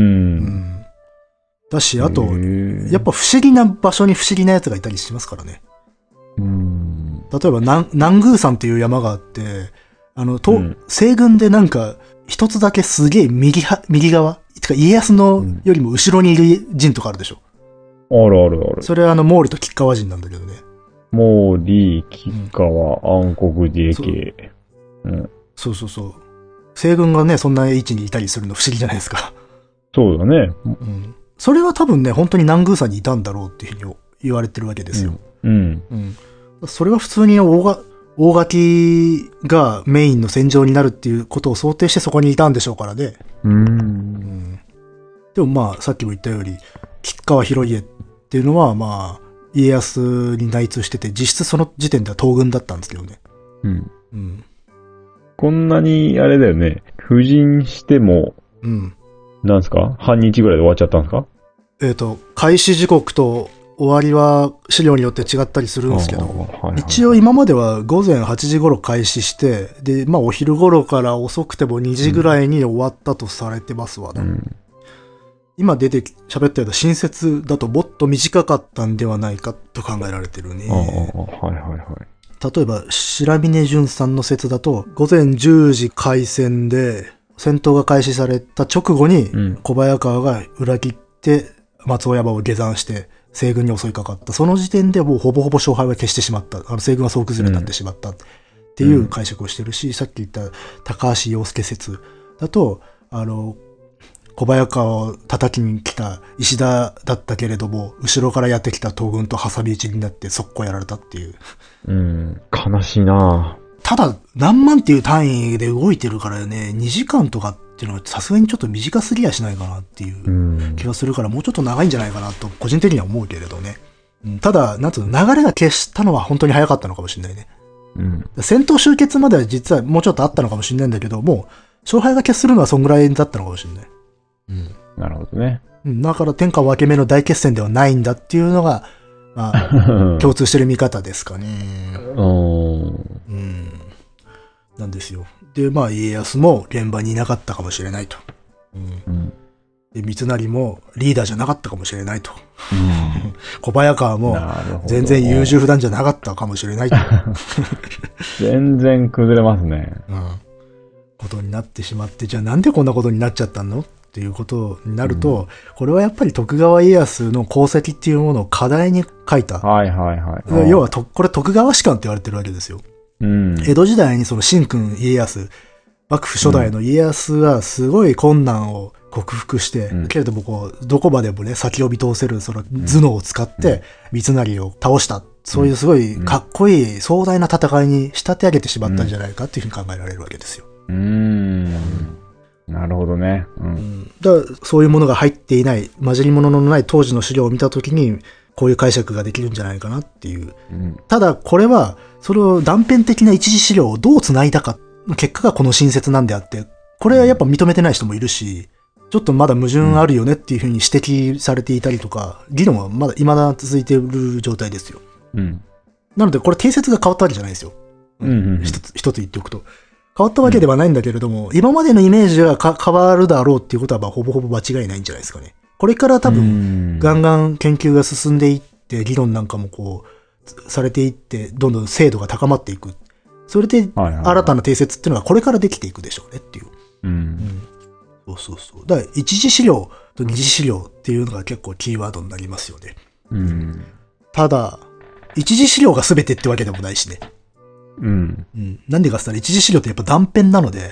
だし、あと、やっぱ不思議な場所に不思議なやつがいたりしますからね。 うん。 例えば、南、南宮山っていう山があって、あの、と、うん、西軍でなんか、一つだけすげえ右は、右側てか家康のよりも後ろにいる陣とかあるでしょ。 うん、あるあるある。 それはあの、毛利と吉川陣なんだけどね。 毛利、吉川、うん、暗黒自衛系。 うん。そうそうそう。西軍がね、そんな位置にいたりするの不思議じゃないですか。 そうだね。 うん。それは多分ね、本当に南宮山にいたんだろうっていうふうに言われてるわけですよ。 うん。うん。 うん、それは普通に大が、大垣がメインの戦場になるっていうことを想定してそこにいたんでしょうからね。 うん。うんでもまあ、さっきも言ったより、吉川広家っていうのはまあ、家康に内通してて、実質その時点では東軍だったんですけどね。 うん。うん。こんなに、あれだよね、布陣しても、うん。なんですか半日ぐらいで終わっちゃったんですか？ えっと、開始時刻と終わりは資料によって違ったりするんですけど、はいはい、一応今までは午前はちじ頃開始して、で、まあお昼頃から遅くてもにじぐらいに終わったとされてますわな。うん、今出て喋ったような新説だともっと短かったんではないかと考えられてるね。 はいはいはい。 例えば、白峰淳さんの説だと、午前じゅうじ開戦で、戦闘が開始された直後に、小早川が裏切って、松尾山を下山して、西軍に襲いかかった。その時点でもうほぼほぼ勝敗は消してしまった。あの西軍は総崩れになってしまった。っていう解釈をしてるし、うん、さっき言った高橋洋介説だと、あの、小早川を叩きに来た石田だったけれども、後ろからやってきた東軍と挟み撃ちになって速攻やられたっていう。 うん、悲しいなぁ。 ただ、何万っていう単位で動いてるからね、にじかんとかっていうのはさすがにちょっと短すぎやしないかなっていう気がするから、もうちょっと長いんじゃないかなと、個人的には思うけれどね。うん、ただ、なんつうの、流れが消したのは本当に早かったのかもしれないね。うん、戦闘終結までは実はもうちょっとあったのかもしれないんだけど、もう、勝敗が決するのはそんぐらいだったのかもしれない。 うん。なるほどね。 うん。だから天下分け目の大決戦ではないんだっていうのが、まあ、共通してる見方ですかね。うん。なんですよ。で、まあ、家康も現場にいなかったかもしれないと。うん。で、三成もリーダーじゃなかったかもしれないと。うん、小早川も全然優柔不断じゃなかったかもしれないと。 全然崩れますね。 うん。ことになってしまって、じゃあなんでこんなことになっちゃったのっていうことになると、うん、これはやっぱり徳川家康の功績っていうものを課題に書いた。 はいはいはい。 要はと、これ徳川史観って言われてるわけですよ。うん、江戸時代にその神君家康、幕府初代の家康はすごい困難を克服して、うん、けれどもこう、どこまでもね、先を見通せるその頭脳を使って、三成を倒した。そういうすごいかっこいい壮大な戦いに仕立て上げてしまったんじゃないかっていうふうに考えられるわけですよ。 うーん。なるほどね。うん。 だからそういうものが入っていない、混じり物のない当時の資料を見たときに、こういう解釈ができるんじゃないかなっていう。うん、ただ、これは、それを断片的な一次資料をどう繋いだかの結果がこの新説なんであって、これはやっぱ認めてない人もいるし、ちょっとまだ矛盾あるよねっていうふうに指摘されていたりとか、議論はまだ未だ続いている状態ですよ。うん。なので、これ定説が変わったわけじゃないですよ。うんうんうん、一つ、一つ言っておくと。変わったわけではないんだけれども、うん、今までのイメージが変わるだろうっていうことは、まあ、ほぼほぼ間違いないんじゃないですかね。これから多分、ガンガン研究が進んでいって、議論なんかもこう、されていって、どんどん精度が高まっていく。それで、新たな定説っていうのがこれからできていくでしょうねっていう。うん。うん、そうそうそう。だから、一次資料と二次資料っていうのが結構キーワードになりますよね。うん。ただ、一次資料が全てってわけでもないしね。うん。うん。なんでかって言ったら一次資料ってやっぱ断片なので、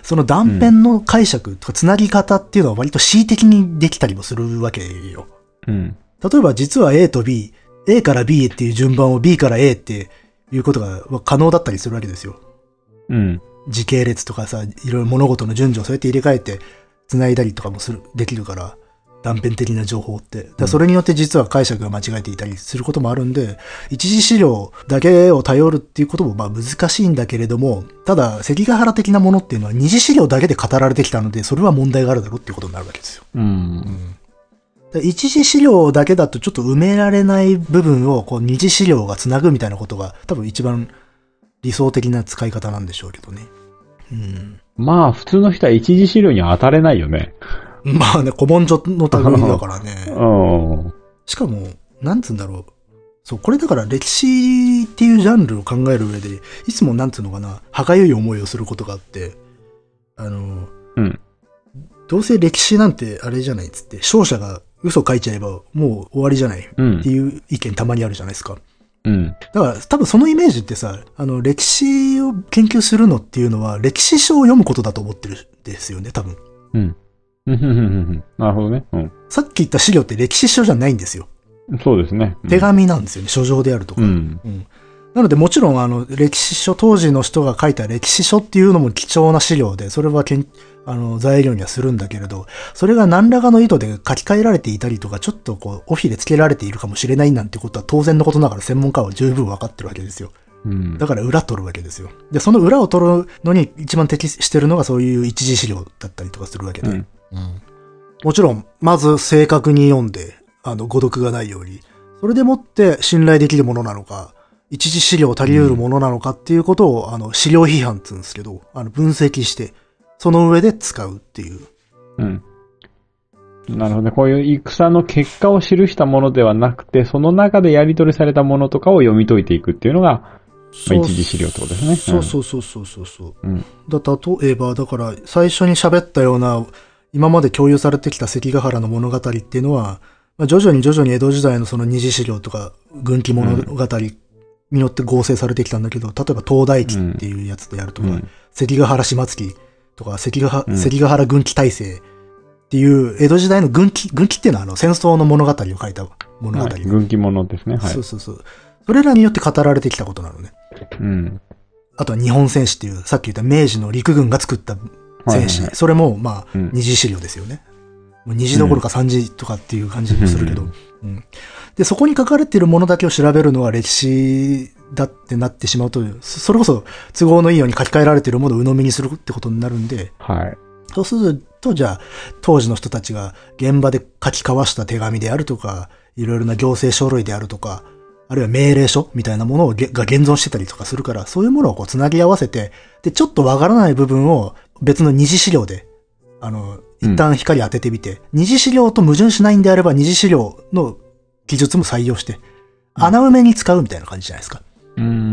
その断片の解釈とかつなぎ方っていうのは割と恣意的にできたりもするわけよ。 うん。 例えば実は A と B、A から B へっていう順番を B から A っていうことが可能だったりするわけですよ。 うん。 時系列とかさ、いろいろ物事の順序をそうやって入れ替えて繋いだりとかもする、できるから、断片的な情報って。だからそれによって実は解釈が間違えていたりすることもあるんで、一次資料だけを頼るっていうこともまあ難しいんだけれども、ただ関ヶ原的なものっていうのは二次資料だけで語られてきたので、それは問題があるだろうっていうことになるわけですよ。 うん。うん一次資料だけだとちょっと埋められない部分をこう二次資料がつなぐみたいなことが多分一番理想的な使い方なんでしょうけどね。うん、 まあ普通の人は一次資料には当たれないよね。 まあね、古文書の類だからね。 うん、 しかも、なんつうんだろう。そう、これだから歴史っていうジャンルを考える上で、いつもなんつうのかな、歯がゆい思いをすることがあって、あの、 うん、 どうせ歴史なんてあれじゃないっつって、勝者が嘘書いちゃえばもう終わりじゃない、うん、っていう意見たまにあるじゃないですか。 うん。 だから多分そのイメージってさ、あの歴史を研究するのっていうのは歴史書を読むことだと思ってるんですよね、多分。 うん。なるほどね。うん。 さっき言った資料って歴史書じゃないんですよ。 そうですね。 うん、手紙なんですよね、書状であるとか。うんうん、なのでもちろんあの歴史書、当時の人が書いた歴史書っていうのも貴重な資料で、それはけんあの材料にはするんだけれど、それが何らかの意図で書き換えられていたりとか、ちょっとこう、尾ひれつけられているかもしれないなんてことは当然のことながら専門家は十分分かってるわけですよ。うん、だから裏取るわけですよ。で、その裏を取るのに一番適してるのがそういう一次資料だったりとかするわけで。うんうん、もちろん、まず正確に読んで、あの、誤読がないように、それでもって信頼できるものなのか、一次資料足り得るものなのかっていうことを、うん、あの、資料批判って言うんですけど、あの、分析して、その上で使うっていう。 うん。なるほどね。こういう戦の結果を記したものではなくて、その中でやり取りされたものとかを読み解いていくっていうのが、まあ、一次資料ってことですね。 そうそうそうそうそうそう。うん。だ、例えば、だから、最初に喋ったような、今まで共有されてきた関ヶ原の物語っていうのは、まあ、徐々に徐々に江戸時代のその二次資料とか、軍記物語によって合成されてきたんだけど、例えば東大記っていうやつであるとか、うん、関ヶ原島月とか関ヶ原、うん、関ヶ原軍記体制っていう江戸時代の軍記、軍記っていうのはあの戦争の物語を書いた物語、はい。 軍記物ですね。はい。 そうそうそう。それらによって語られてきたことなのね。うん。あとは日本戦史っていう、さっき言った明治の陸軍が作った戦史。はいはいはい、それも、まあ、うん、二次資料ですよね。もう二次どころか三次とかっていう感じもするけど、うんうん。で、そこに書かれているものだけを調べるのは歴史だってなってしまうと、それこそ都合のいいように書き換えられているものを鵜呑みにするってことになるんで、 はい。 そうすると、じゃあ、当時の人たちが現場で書き交わした手紙であるとか、いろいろな行政書類であるとか、あるいは命令書みたいなものをが現存してたりとかするから、そういうものをこう繋ぎ合わせて、で、ちょっとわからない部分を別の二次資料で、あの、一旦光当ててみて、うん、二次資料と矛盾しないんであれば二次資料の記述も採用して、穴埋めに使うみたいな感じじゃないですか。 うーん、うん、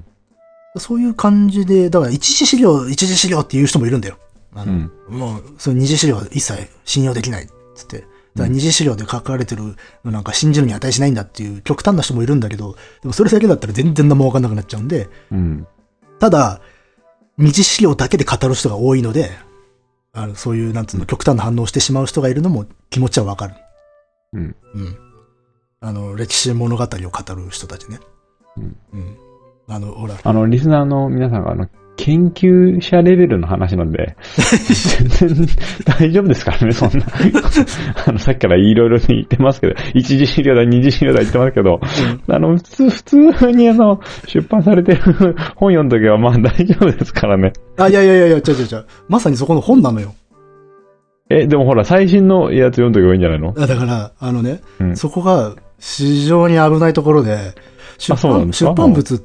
そういう感じで、だから一次資料、一次資料っていう人もいるんだよ。あの、うん、もう、その二次資料は一切信用できないっつって。だから二次資料で書かれてるのなんか信じるに値しないんだっていう極端な人もいるんだけど、でもそれだけだったら全然何もわかんなくなっちゃうんで、うん、ただ、二次資料だけで語る人が多いので、あのそういう、なんつうの、極端な反応をしてしまう人がいるのも気持ちはわかる。うん。うん。あの、歴史物語を語る人たちね。うん。うん。あの、ほら。 あの、リスナーの皆さんが、あの、研究者レベルの話なんで、全然大丈夫ですからね、そんな。あの、さっきからいろいろ言ってますけど、一次資料だ、二次資料だ言ってますけど、うん、あの、普通、普通にあの、出版されてる本読んだ時はまあ大丈夫ですからね。 あ、いやいやいやいや、ちょちょちょ、まさにそこの本なのよ。 え、でもほら、最新のやつ読んだ時はいいんじゃないの？ だから、あのね、うん、そこが非常に危ないところで、出版、出版物って、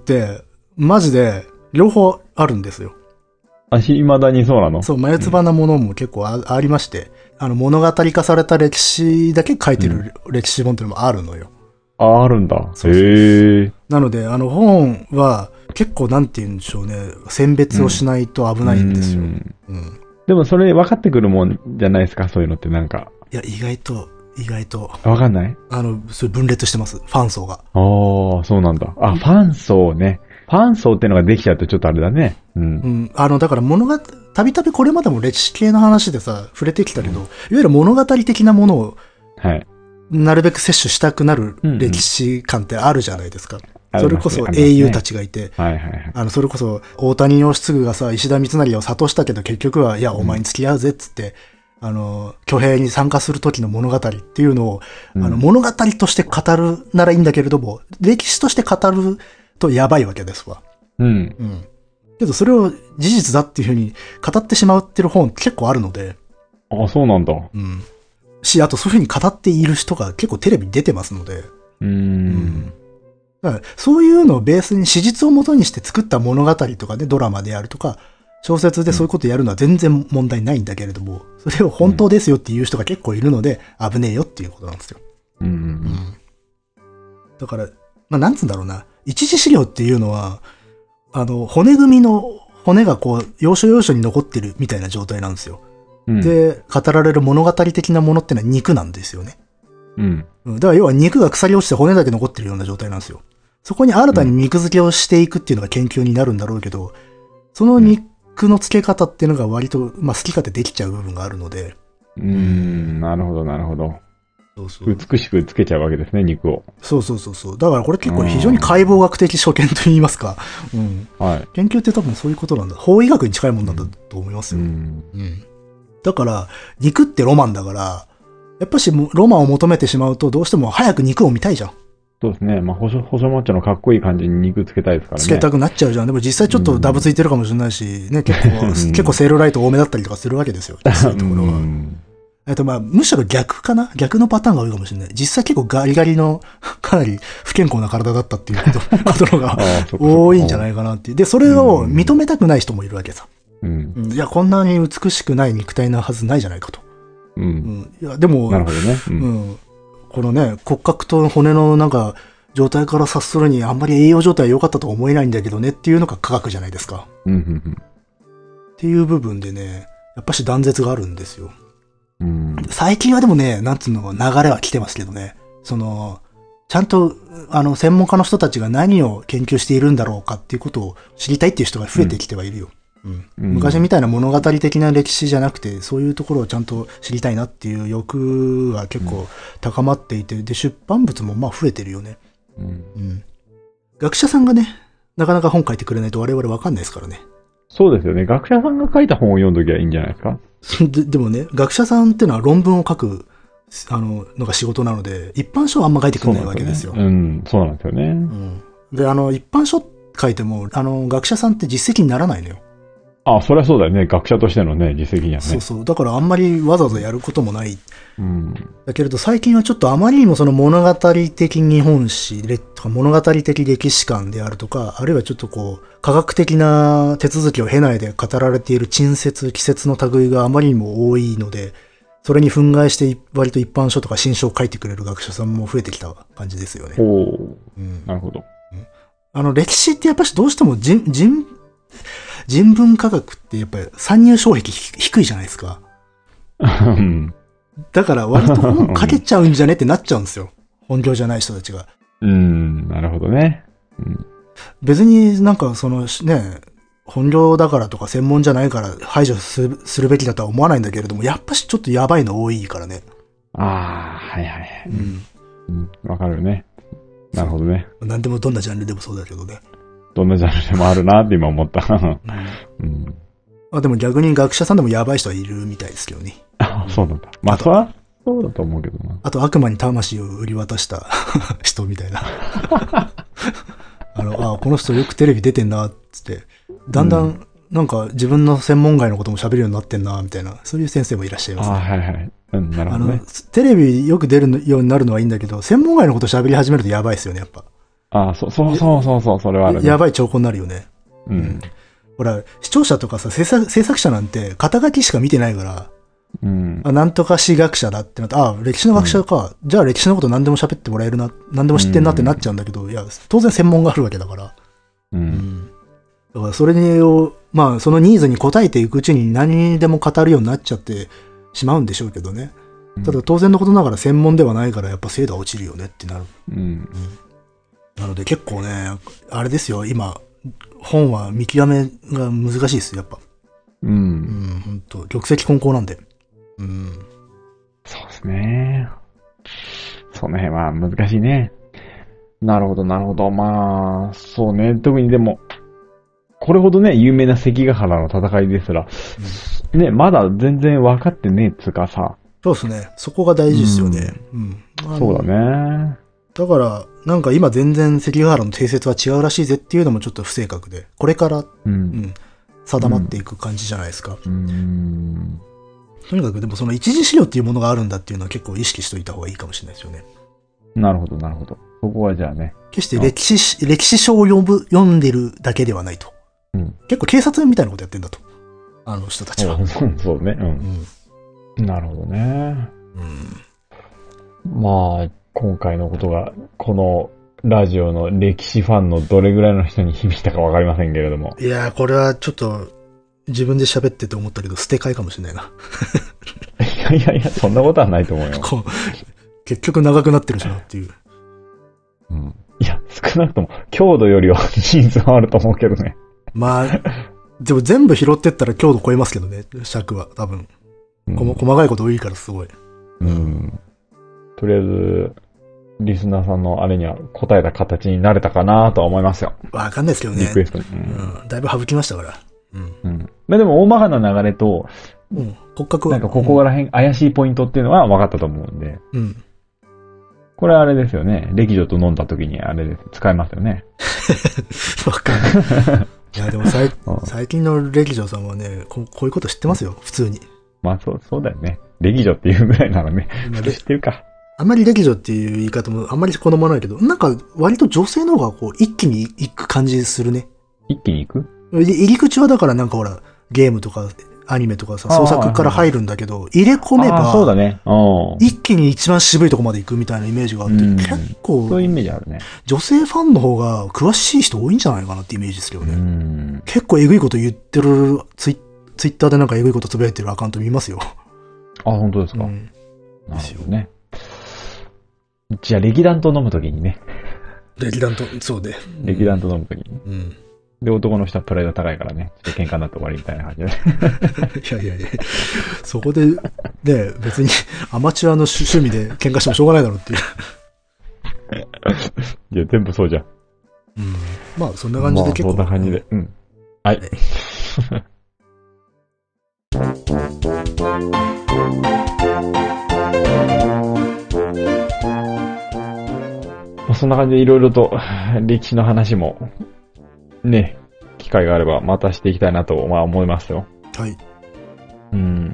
マジで、両方あるんですよ。 あ、未だにそうなの？ そう、眉唾なものも結構 あ,、うん、ありまして、あの、物語化された歴史だけ書いてる歴史本っていうのもあるのよ。 うん、あ、あるんだ。そうそうそう。へえ。 なので、あの本は結構なんて言うんでしょうね、選別をしないと危ないんですよ。うん。うん、 でもそれ分かってくるもんじゃないですか、そういうのってなんか。 いや、意外と、意外と。 分かんない？ あの、それ分裂してます、ファン層が。 ああ、そうなんだ。あ、ファン層ね。ファン層ってのができちゃうとちょっとあれだね。うん。うん。あの、だから物語たびたびこれまでも歴史系の話でさ、触れてきたけど、うん、いわゆる物語的なものを、はい。なるべく摂取したくなる歴史観ってあるじゃないですか。うんうん、それこそ英雄たちがいて、はいはいはい、あの、それこそ大谷義継がさ、石田三成を諭したけど結局は、いや、お前に付き合うぜっつって、うん、あの、挙兵に参加する時の物語っていうのを、うん、あの、物語として語るならいいんだけれども、歴史として語るとやばいわけですわ。うん。うん。けどそれを事実だっていうふうに語ってしまうってる本結構あるので。 ああ、そうなんだ。 うん。し、あとそういうふうに語っている人が結構テレビに出てますので。うーん。うん、だからそういうのをベースに史実をもとにして作った物語とかで、ね、ドラマであるとか、小説でそういうことやるのは全然問題ないんだけれども、それを本当ですよっていう人が結構いるので、危ねえよっていうことなんですよ。うん。うん、だから、まあ、なんつうんだろうな。一次資料っていうのは、あの、骨組みの骨がこう、要所要所に残ってるみたいな状態なんですよ。うん、で、語られる物語的なものってのは肉なんですよね。うん。だから要は肉が腐り落ちて骨だけ残ってるような状態なんですよ。そこに新たに肉付けをしていくっていうのが研究になるんだろうけど、その肉の付け方っていうのが割と、まあ、好き勝手できちゃう部分があるので。 うーん、なるほど、なるほど。そうそう。美しくつけちゃうわけですね、肉を。 そうそうそうそう。だからこれ結構非常に解剖学的所見と言いますか。うん。はい。研究って多分そういうことなんだ。法医学に近いもんなんだと思いますよ。うん。うん。だから、肉ってロマンだから、やっぱしロマンを求めてしまうとどうしても早く肉を見たいじゃん。 そうですね。まあ、細、細マッチョのかっこいい感じに肉つけたいですからね。 つけたくなっちゃうじゃん。でも実際ちょっとダブついてるかもしれないし、ね、結構、結構セールライト多めだったりとかするわけですよ。そういうところは。えっと、まあ、むしろ逆かな逆のパターンが多いかもしれない。実際結構ガリガリの、かなり不健康な体だったっていうことことが多いんじゃないかなっていう。で、それを認めたくない人もいるわけさ。うん、いや、こんなに美しくない肉体なはずないじゃないかと。うん。うん、いや、でも、 なるほどね。うん。 うん、このね、骨格と骨のなんか、状態から察するにあんまり栄養状態良かったとは思えないんだけどねっていうのが科学じゃないですか。うんうんうん、っていう部分でね、やっぱし断絶があるんですよ。うん、最近はでもね、なんつうの、流れは来てますけどね。その、ちゃんと、あの、専門家の人たちが何を研究しているんだろうかっていうことを知りたいっていう人が増えてきてはいるよ。うんうん、昔みたいな物語的な歴史じゃなくて、そういうところをちゃんと知りたいなっていう欲が結構高まっていて、で、出版物もまあ増えてるよね。うんうん、学者さんがね、なかなか本書いてくれないと我々わかんないですからね。 そうですよね。学者さんが書いた本を読んどきゃいいんじゃないですか。 で, でもね、学者さんってのは論文を書く、あの、のが仕事なので、一般書はあんま書いてくれないわけですよ。 うん、そうなんですよね。うん。 で、あの、一般書書いても、あの、学者さんって実績にならないのよ。 ああ、そりゃそうだよね。学者としてのね、実績にはね。 そうそう。だからあんまりわざわざやることもない。うん。だけれど最近はちょっとあまりにもその物語的日本史とか物語的歴史観であるとか、あるいはちょっとこう、科学的な手続きを経ないで語られている陳説、記説の類があまりにも多いので、それに憤慨して割と一般書とか新書を書いてくれる学者さんも増えてきた感じですよね。おー。 うん、なるほど。 あの、歴史ってやっぱしどうしても人、人、人文科学ってやっぱり参入障壁低いじゃないですか。だから割と本書けちゃうんじゃねってなっちゃうんですよ。本業じゃない人たちが。 うん、なるほどね。うん、 別になんかそのね、本業だからとか専門じゃないから排除する、するべきだとは思わないんだけれども、やっぱしちょっとやばいの多いからね。 ああ、はいはい。うん。わ、うん、かるね。なるほどね。 何でもどんなジャンルでもそうだけどね。 どんなジャンルでもあるなって今思った。 うん、あでも逆に学者さんでもやばい人はいるみたいですけどね。 あ、そうなんだ。まあ、そらそうだと思うけどな。 あと悪魔に魂を売り渡した人みたいな。あの、あこの人よくテレビ出てんな、つって。だんだん、なんか自分の専門外のことも喋るようになってんな、みたいな。そういう先生もいらっしゃいますね。あはいはい。うん、なるほどね。あの、テレビよく出るようになるのはいいんだけど、専門外のこと喋り始めるとやばいですよね、やっぱ。 ああ、そうそうそうそうそう、それはあるね。 やばい兆候になるよね。うん。うん、ほら、視聴者とかさ、制作、制作者なんて肩書きしか見てないから、うん、あなんとか史学者だってなって、ああ、歴史の学者か、うん、じゃあ歴史のこと何でも喋ってもらえるな、何でも知ってんなってなっちゃうんだけど、うん、いや、当然専門があるわけだから。うん。うん、だからそれを、まあ、そのニーズに応えていくうちに何にでも語るようになっちゃってしまうんでしょうけどね。うん、ただ当然のことながら専門ではないからやっぱ精度は落ちるよねってなる。うん。うん、なので結構ね、あれですよ、今、本は見極めが難しいですよ、やっぱ。 うん。うん、 ほんと、玉石混交なんで。うん。 そうですね。その辺は難しいね。なるほど、なるほど。まあ、そうね。特にでも、これほどね、有名な関ヶ原の戦いですら、うん、ね、まだ全然分かってねえっつうかさ。 そうですね。そこが大事ですよね。うん。 うん、そうだね。 だから、なんか今全然関ヶ原の定説は違うらしいぜっていうのもちょっと不正確で、これから、うん、うん、定まっていく感じじゃないですか。うん、とにかくでもその一次資料っていうものがあるんだっていうのは結構意識しといた方がいいかもしれないですよね。 なるほど、なるほど。そこはじゃあね。 決して歴史、歴史書を読む、読んでるだけではないと。うん、結構警察みたいなことやってんだと。あの人たちは。 そうね。うん。うん、なるほどね。うん、まあ、今回のことが、このラジオの歴史ファンのどれぐらいの人に響いたかわかりませんけれども。 いやー、これはちょっと、自分で喋ってて思ったけど、捨て替えかもしれないな。 いやいやいや、そんなことはないと思うよ。 結局長くなってるしなっていう。 うん。いや、少なくとも、強度よりは人数はあると思うけどね。 まあ、でも全部拾ってったら強度超えますけどね、尺は、多分。うん、細かいこと多いからすごい。 うん。とりあえず、リスナーさんのあれには答えた形になれたかなとは思いますよ。 わかんないですけどね。 リクエストに。 うん。だいぶ省きましたから。 うん。うん。まあでも大まかな流れと、 うん。骨格は。 なんかここら辺怪しいポイントっていうのは分かったと思うんで。うん。これあれですよね。歴女と飲んだ時にあれです。使えますよね。 わかんない。いやでも最最近の歴女さんはねこ、こういうこと知ってますよ、普通に。 まあそう、そうだよね。歴女っていうぐらいならね。知ってるか。 あんまり歴女っていう言い方もあんまり好まないけど、なんか割と女性の方がこう一気に行く感じするね。 一気に行く？ 入り口はだからなんかほら、ゲームとかアニメとかさ、創作から入るんだけど、入れ込めば、 そうだね。 一気に一番渋いとこまで行くみたいなイメージがあって、結構、 そういうイメージあるね。 女性ファンの方が詳しい人多いんじゃないかなってイメージですけどね。結構エグいこと言ってる、ツイツイッターでなんかエグいことつぶやいてるアカウント見ますよ。 あ、本当ですか。うん、なるほどね。じゃあ、歴団と飲むときにね。 歴団と、そうで。 歴団と飲むときに。うん。で、男の人はプライド高いからね、ちょっと喧嘩になって終わりみたいな感じで。 いやいやいや、そこで、ね、別にアマチュアの趣味で喧嘩してもしょうがないだろうっていう。 いや、全部そうじゃん。 うん。まあ、そんな感じで結構。 まあ、そんな感じで。うん。はい。そんな感じでいろいろと歴史の話もね、機会があればまたしていきたいなと、まあ、思いますよ。 はい。 うん。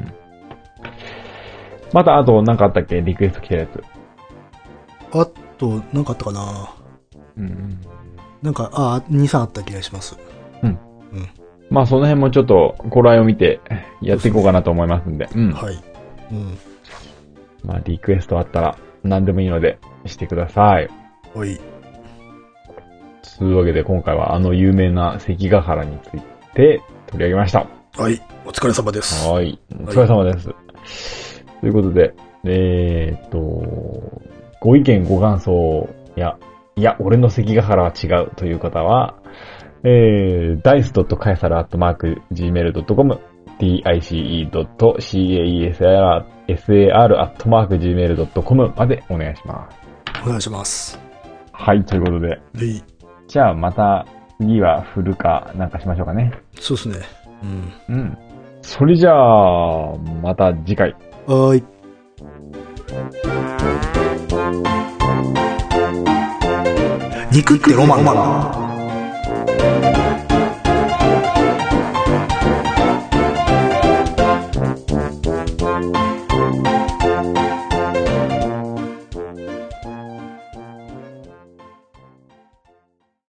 またあと何かあったっけ？リクエスト来たやつ。 あと、何かあったかな？うん。なんか、あ、に、さんあった気がします。 うん。うん。まあその辺もちょっと頃合いを見てやっていこうかなと思いますんで。うん。 はい。うん。 まあリクエストあったら何でもいいのでしてください。 はい。 というわけで今回はあの有名な関ヶ原について取り上げました。 はい。お疲れ様です。 はい。お疲れ様です。はい、ということで、えーっと、ご意見ご感想や、いや、俺の関ヶ原は違うという方は、えー、ダイス ドットカエサル アットマーク ジーメール ドットコム ディーアイシーイー ドット カエサル アットマーク ジーメール ドットコム までお願いします。 お願いします。 はい、ということで。はい。じゃあまた次は振るかなんかしましょうかね。 そうですね。 うん。うん。それじゃあ、また次回。 はーい。肉ってロマンだな。